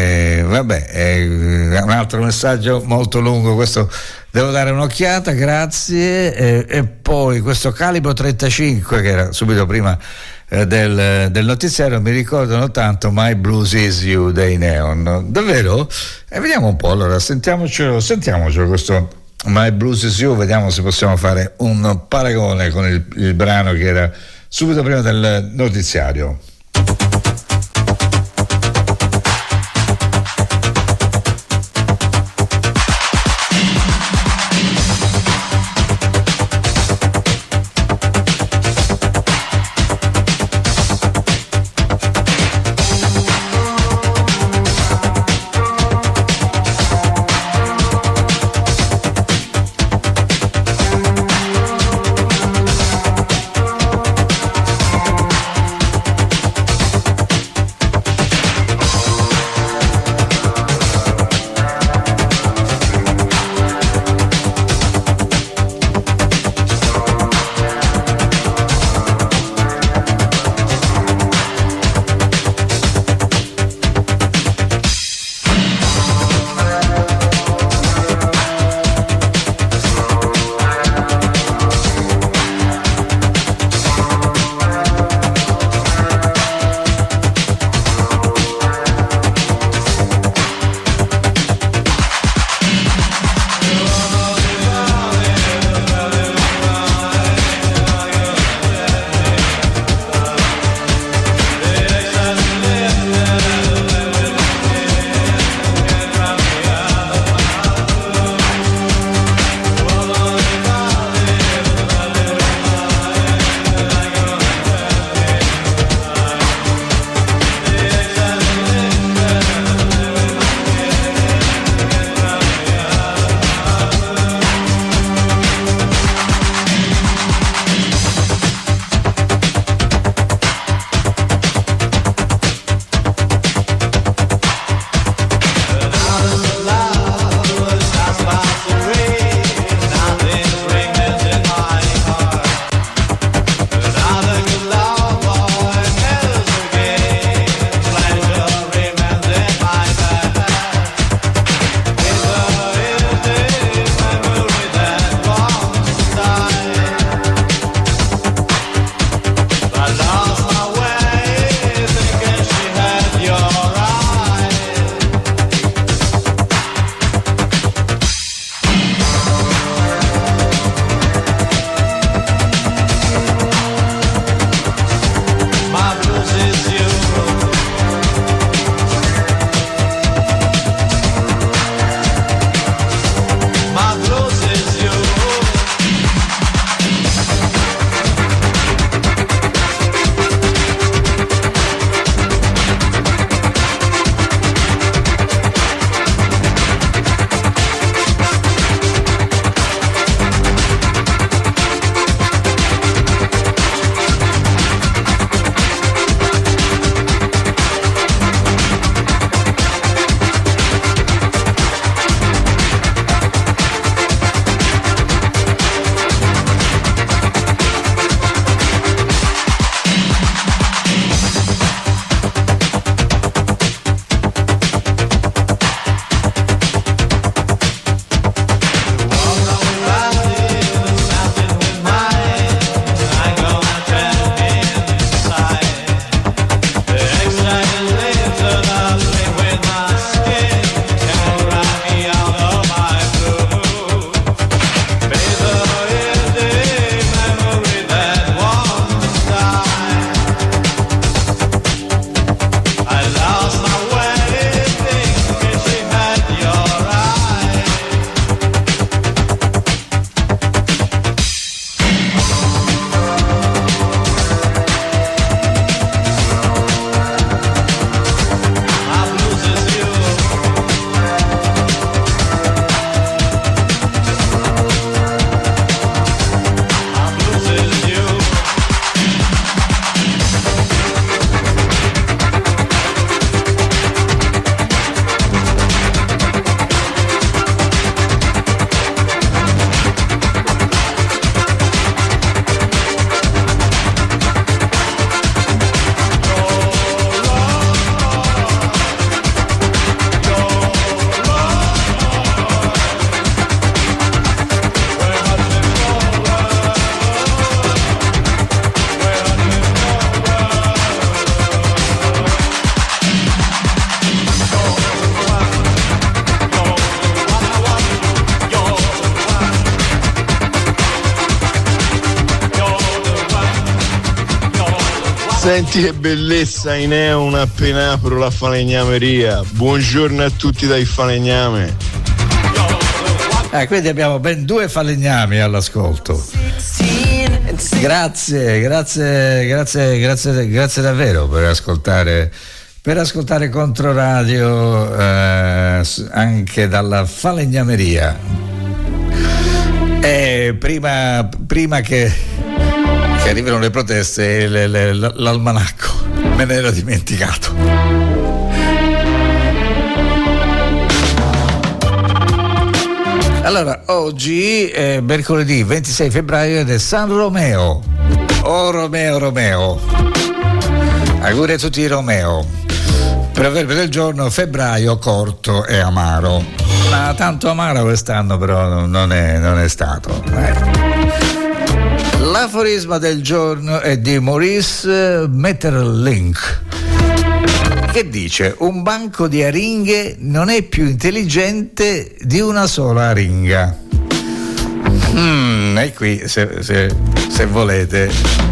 Un altro messaggio molto lungo, questo devo dare un'occhiata, grazie. E poi questo calibro 35 che era subito prima del notiziario, mi ricordano tanto My Blues Is You dei Neon. Davvero? Vediamo un po', allora sentiamocelo questo My Blues Is You, vediamo se possiamo fare un paragone con il brano che era subito prima del notiziario. Senti che bellezza in Eon appena apro la falegnameria. Buongiorno a tutti dai falegname. Quindi abbiamo ben 2 falegnami all'ascolto. Grazie davvero per ascoltare Controradio anche dalla falegnameria. Prima che arrivano le proteste, l'almanacco, me ne ero dimenticato. Allora, oggi è mercoledì 26 febbraio ed è San Romeo. Oh Romeo. Auguri a tutti i Romeo. Proverbio del giorno: febbraio corto e amaro. Ma tanto amaro quest'anno però non è stato. L'aforisma del giorno è di Maurice Maeterlinck, che dice: un banco di aringhe non è più intelligente di una sola aringa. E qui se volete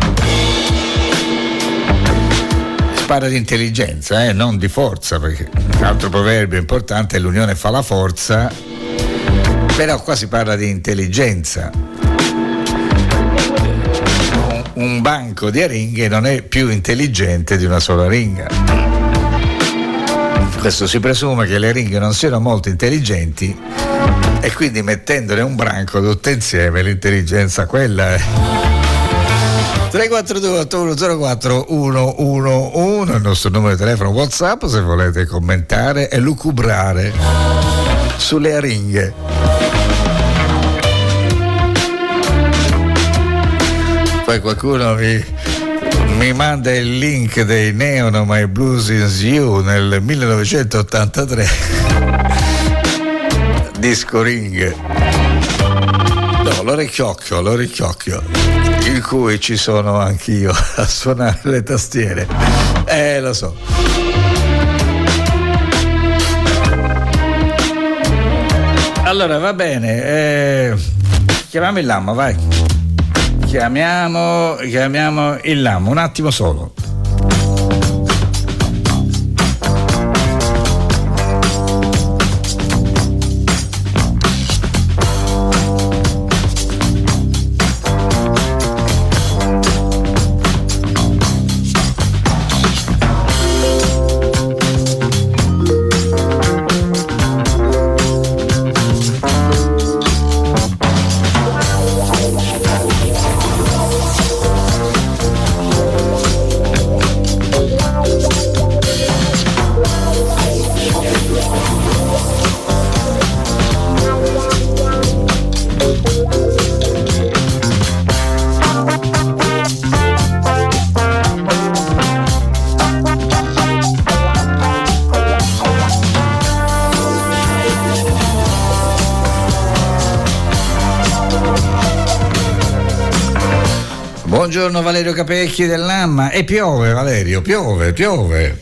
si parla di intelligenza, non di forza, perché l'altro proverbio importante è l'unione fa la forza, però qua si parla di intelligenza. Un banco di aringhe non è più intelligente di una sola aringa. Questo si presume che le aringhe non siano molto intelligenti e quindi mettendone un branco tutte insieme l'intelligenza quella è. 342 8104 111 il nostro numero di telefono WhatsApp se volete commentare e lucubrare sulle aringhe. Poi qualcuno mi manda il link dei Neon My Blues Is You nel 1983 disco ring, no, l'orecchiocchio in cui ci sono anch'io a suonare le tastiere, lo so. Allora va bene, chiamiamo il Lamma, vai. Chiamiamo il Lamma, un attimo solo. Buongiorno Valerio Capecchi del Lamma. E piove, Valerio, piove. Piove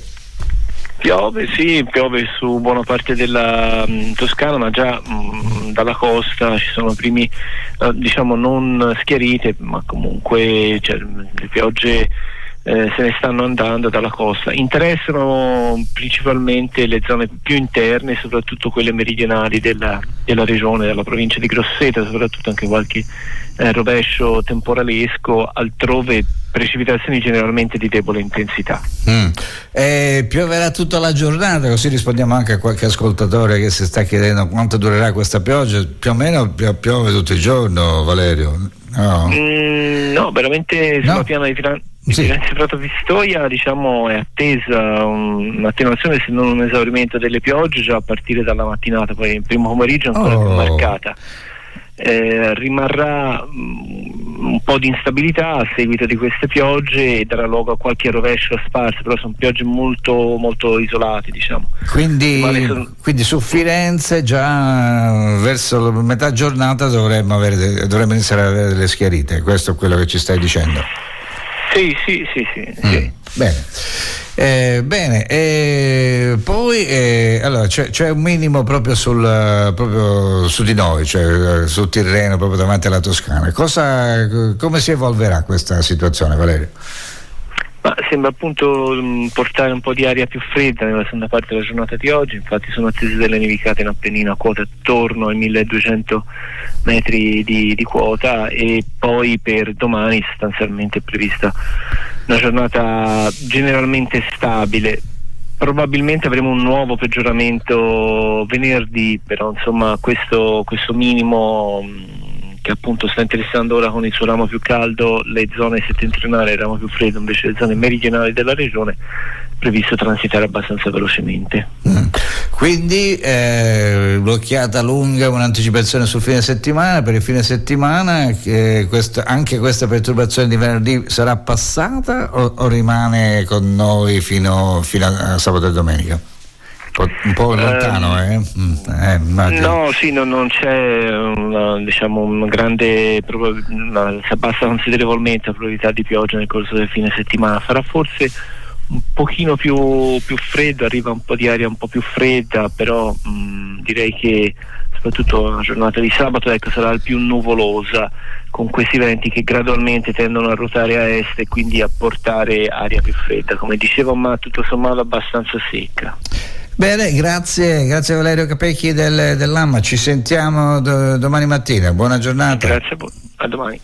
su buona parte della Toscana, ma già dalla costa ci sono primi, diciamo non schiarite, ma comunque le piogge se ne stanno andando dalla costa. Interessano principalmente le zone più interne, soprattutto quelle meridionali della regione, della provincia di Grosseto, soprattutto anche qualche rovescio temporalesco, altrove precipitazioni generalmente di debole intensità. Pioverà tutta la giornata, così rispondiamo anche a qualche ascoltatore che si sta chiedendo quanto durerà questa pioggia. Più o meno piove tutto il giorno, Valerio? No, veramente sulla piana di Firenze Prato Pistoia, diciamo, è attesa un'attenuazione, se non un esaurimento delle piogge già a partire dalla mattinata, poi il primo pomeriggio ancora più marcata. Rimarrà un po' di instabilità a seguito di queste piogge e darà luogo a qualche rovescio sparso, però sono piogge molto molto isolate, diciamo. Quindi su Firenze già verso metà giornata dovremmo iniziare ad avere delle schiarite, questo è quello che ci stai dicendo? Sì. Bene, poi allora c'è un minimo proprio su di noi, cioè sul Tirreno, proprio davanti alla Toscana. Come si evolverà questa situazione, Valerio? Ma sembra appunto portare un po' di aria più fredda nella seconda parte della giornata di oggi, infatti sono attese delle nevicate in Appennino a quota attorno ai 1200 metri di quota, e poi per domani sostanzialmente è prevista una giornata generalmente stabile. Probabilmente avremo un nuovo peggioramento venerdì, però insomma questo minimo che appunto sta interessando ora con il suo ramo più caldo le zone settentrionali e il ramo più freddo invece le zone meridionali della regione, previsto transitare abbastanza velocemente. Quindi l'occhiata lunga, un'anticipazione sul fine settimana. Per il fine settimana anche questa perturbazione di venerdì sarà passata o rimane con noi fino a sabato e domenica? Un po' lontano, No, sì, non c'è una grande si abbassa considerevolmente la probabilità di pioggia nel corso del fine settimana. Farà forse un pochino più freddo, arriva un po' di aria un po' più fredda, però direi che soprattutto la giornata di sabato sarà il più nuvolosa, con questi venti che gradualmente tendono a ruotare a est e quindi a portare aria più fredda, come dicevo, ma tutto sommato abbastanza secca. Bene, grazie Valerio Capecchi dell'AMA, ci sentiamo domani mattina, buona giornata. Grazie, a domani.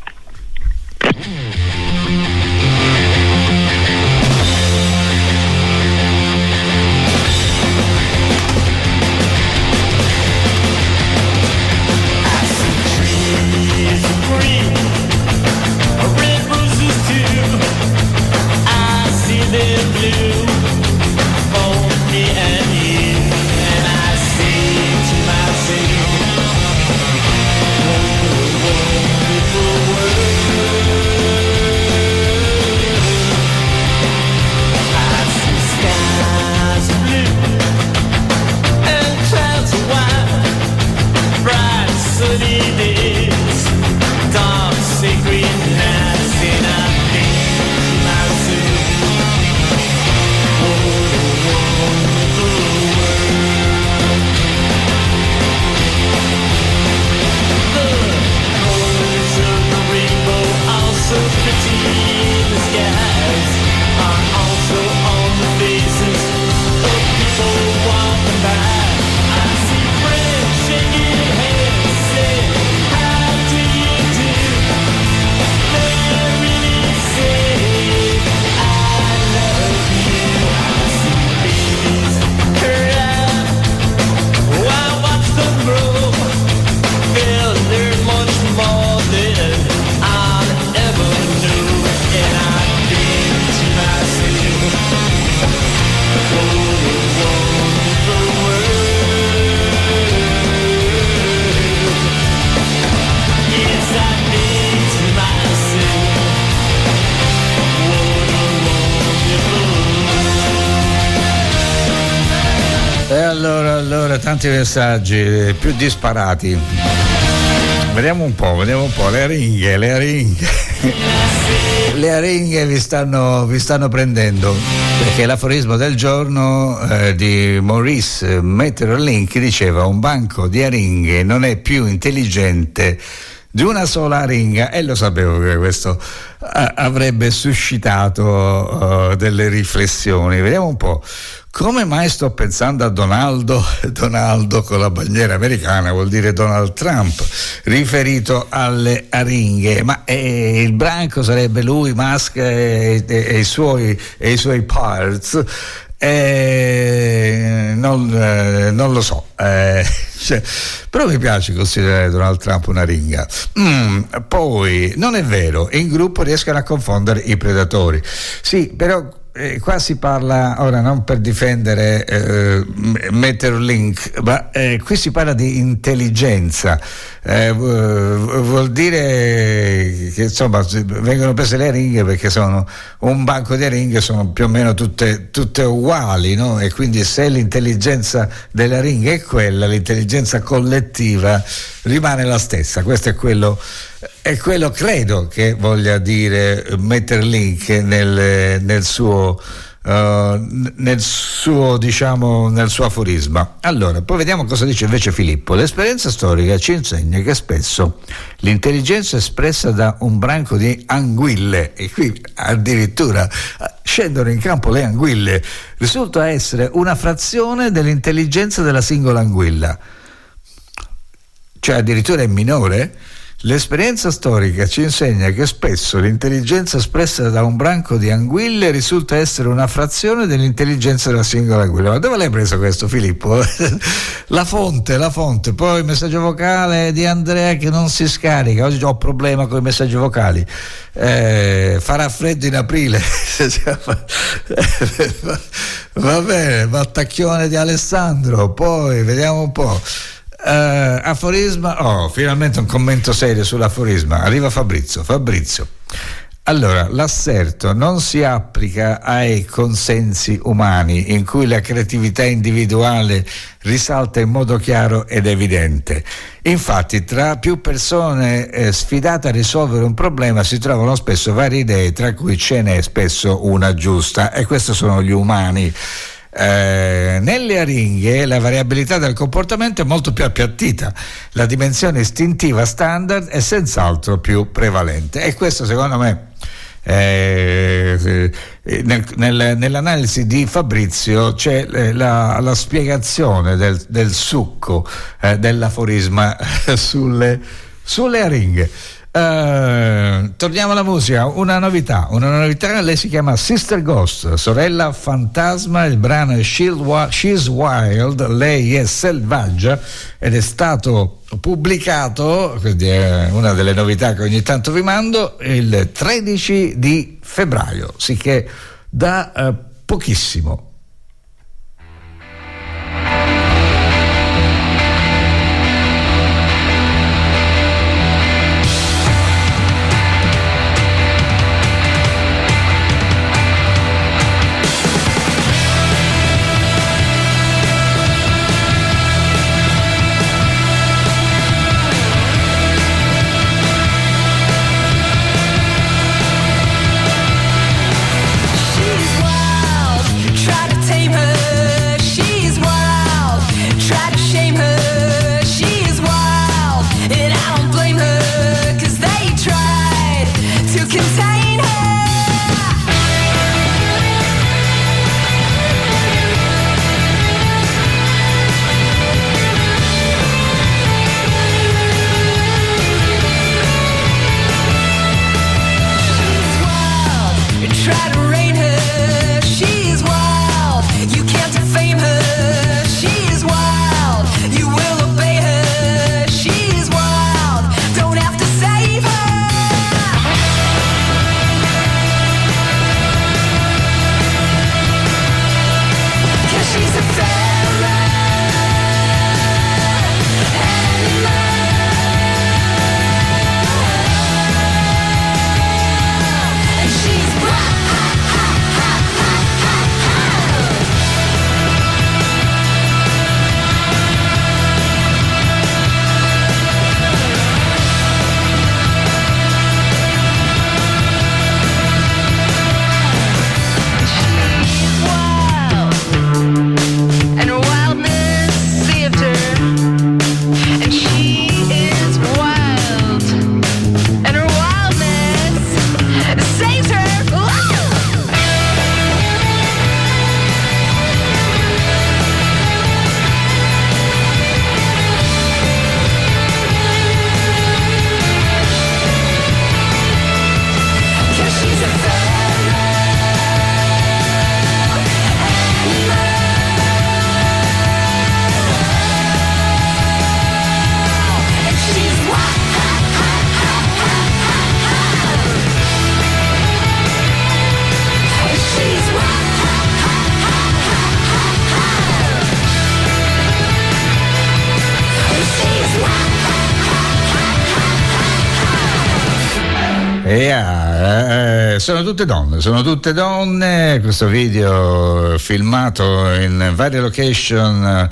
Allora, tanti messaggi più disparati. Vediamo un po', le aringhe vi stanno prendendo, perché l'aforismo del giorno di Maurice Maeterlinck diceva: un banco di aringhe non è più intelligente di una sola aringa, e lo sapevo che questo avrebbe suscitato delle riflessioni. Vediamo un po'. Come mai sto pensando a Donaldo con la bandiera americana, vuol dire Donald Trump, riferito alle aringhe, ma il branco sarebbe lui, Musk e i suoi parts? Non lo so, però mi piace considerare Donald Trump una ringa. Poi non è vero, in gruppo riescono a confondere i predatori. Sì, però qua si parla, ora non per difendere Maeterlinck, ma qui si parla di intelligenza, vuol dire che insomma vengono prese le aringhe perché sono un banco di aringhe, sono più o meno tutte uguali, no? E quindi se l'intelligenza delle aringhe è quella, l'intelligenza collettiva rimane la stessa. Questo è quello credo che voglia dire Maeterlinck nel suo nel suo aforisma. Allora, poi vediamo cosa dice invece Filippo. L'esperienza storica ci insegna che spesso l'intelligenza espressa da un branco di anguille, e qui addirittura scendono in campo le anguille, risulta essere una frazione dell'intelligenza della singola anguilla, cioè addirittura è minore. L'esperienza storica ci insegna che spesso l'intelligenza espressa da un branco di anguille risulta essere una frazione dell'intelligenza della singola anguilla. Ma dove l'hai preso questo, Filippo? La fonte, poi il messaggio vocale di Andrea che non si scarica. Oggi ho un problema con i messaggi vocali. Farà freddo in aprile. Va bene, Battacchione di Alessandro, poi vediamo un po'. Aforisma, finalmente un commento serio sull'aforisma. Arriva Fabrizio. Allora, l'asserto non si applica ai consensi umani in cui la creatività individuale risalta in modo chiaro ed evidente. Infatti, tra più persone sfidate a risolvere un problema si trovano spesso varie idee, tra cui ce n'è spesso una giusta, e questi sono gli umani. Nelle aringhe la variabilità del comportamento è molto più appiattita, la dimensione istintiva standard è senz'altro più prevalente, e questo secondo me nell'analisi di Fabrizio c'è la spiegazione del succo dell'aforisma sulle aringhe. Torniamo alla musica, una novità, lei si chiama Sister Ghost, sorella fantasma, il brano è She's Wild, lei è selvaggia, ed è stato pubblicato, quindi è una delle novità che ogni tanto vi mando, il 13 di febbraio, sicché da pochissimo. Sono tutte donne. Questo video filmato in varie location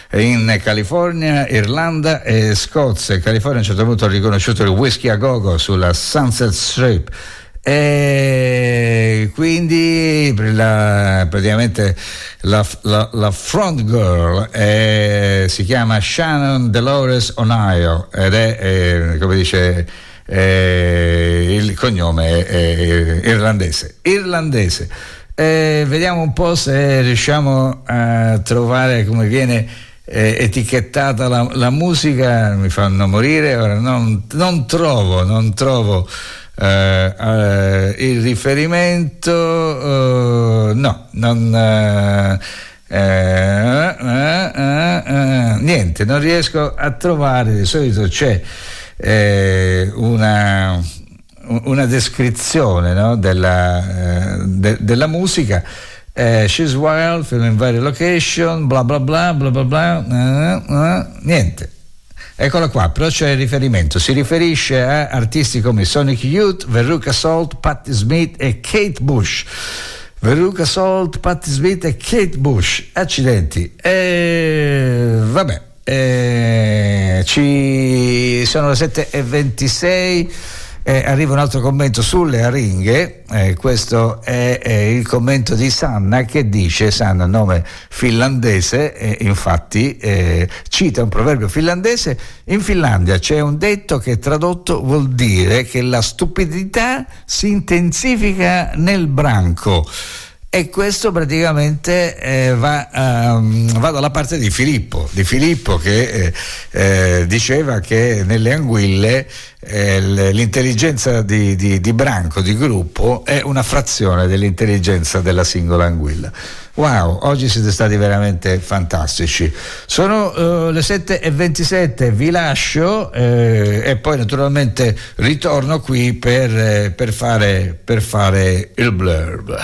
in California, Irlanda e Scozia. In California a un certo punto ho riconosciuto il Whisky a Go-Go sulla Sunset Strip, E quindi praticamente la front girl si chiama Shannon Dolores O'Neill ed è come dice il cognome è irlandese. Vediamo un po' se riusciamo a trovare come viene etichettata la musica. Mi fanno morire ora, non trovo il riferimento, niente, non riesco a trovare. Di solito c'è una descrizione, no, della musica. She's wild, film in varie location, bla bla bla bla bla bla, niente. Eccola qua, però c'è il riferimento, si riferisce a artisti come Sonic Youth, Veruca Salt, Patti Smith e Kate Bush. Veruca Salt, Patti Smith e Kate Bush, accidenti. Vabbè, ci sono le 7:26. Arriva un altro commento sulle aringhe, questo è il commento di Sanna, che dice, Sanna, nome finlandese, infatti cita un proverbio finlandese. In Finlandia c'è un detto che tradotto vuol dire che la stupidità si intensifica nel branco. E questo praticamente va dalla parte di Filippo che diceva che nelle anguille l'intelligenza di branco, di gruppo, è una frazione dell'intelligenza della singola anguilla. Wow, oggi siete stati veramente fantastici. Sono le 7:27, vi lascio e poi naturalmente ritorno qui per fare il blurb.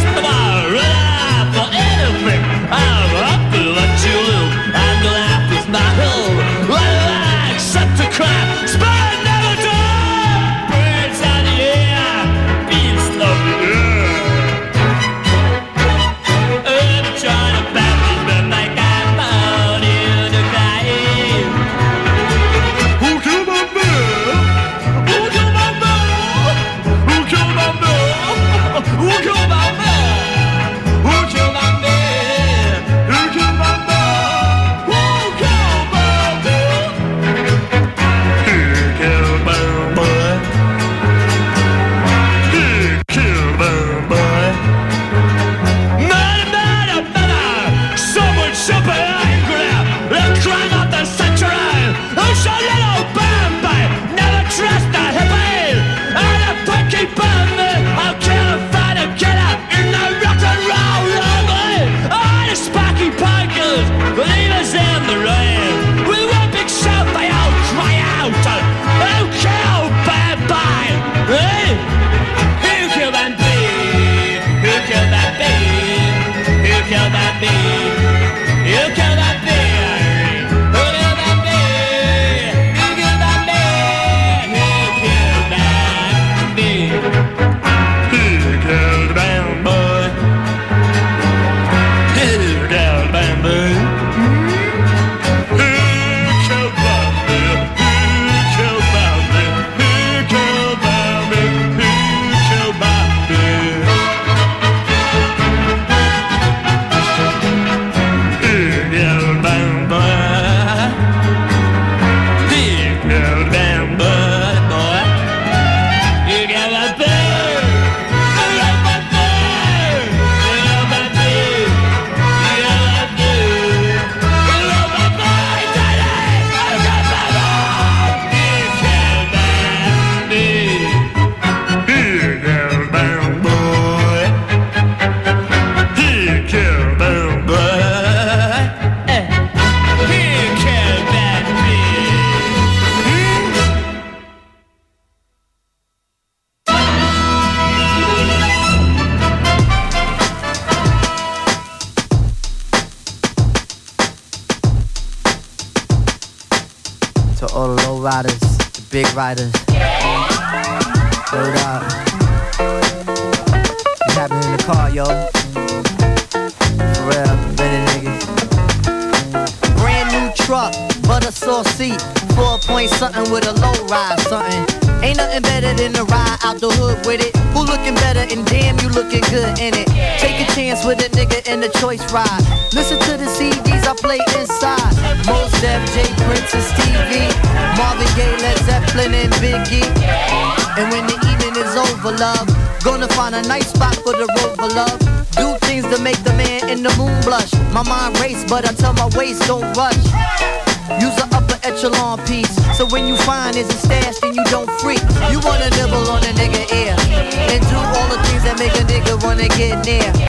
Anything, I'm up to let you look, and the life is riders, the big riders. Word up. What's happening in the car, yo? For real, better niggas. Brand new truck, butter sauce seat, 4-point something with a low ride something. Ain't nothing better than to ride out the hood with it. Who looking better and damn you looking good in it. Take a chance with a nigga in the choice ride. Listen to the CDs I play inside. Mos Def, J Prince and Stevie, Marvin Gaye, Led Zeppelin and Biggie. And when the evening is over, love, gonna find a nice spot for the rover, love. Do things to make the man in the moon blush. My mind race, but I tell my waist don't rush. Use an upper echelon piece, so when you find it's a stash, then you don't freak. You wanna nibble on a nigga ear, and do all the things that make a nigga wanna get near.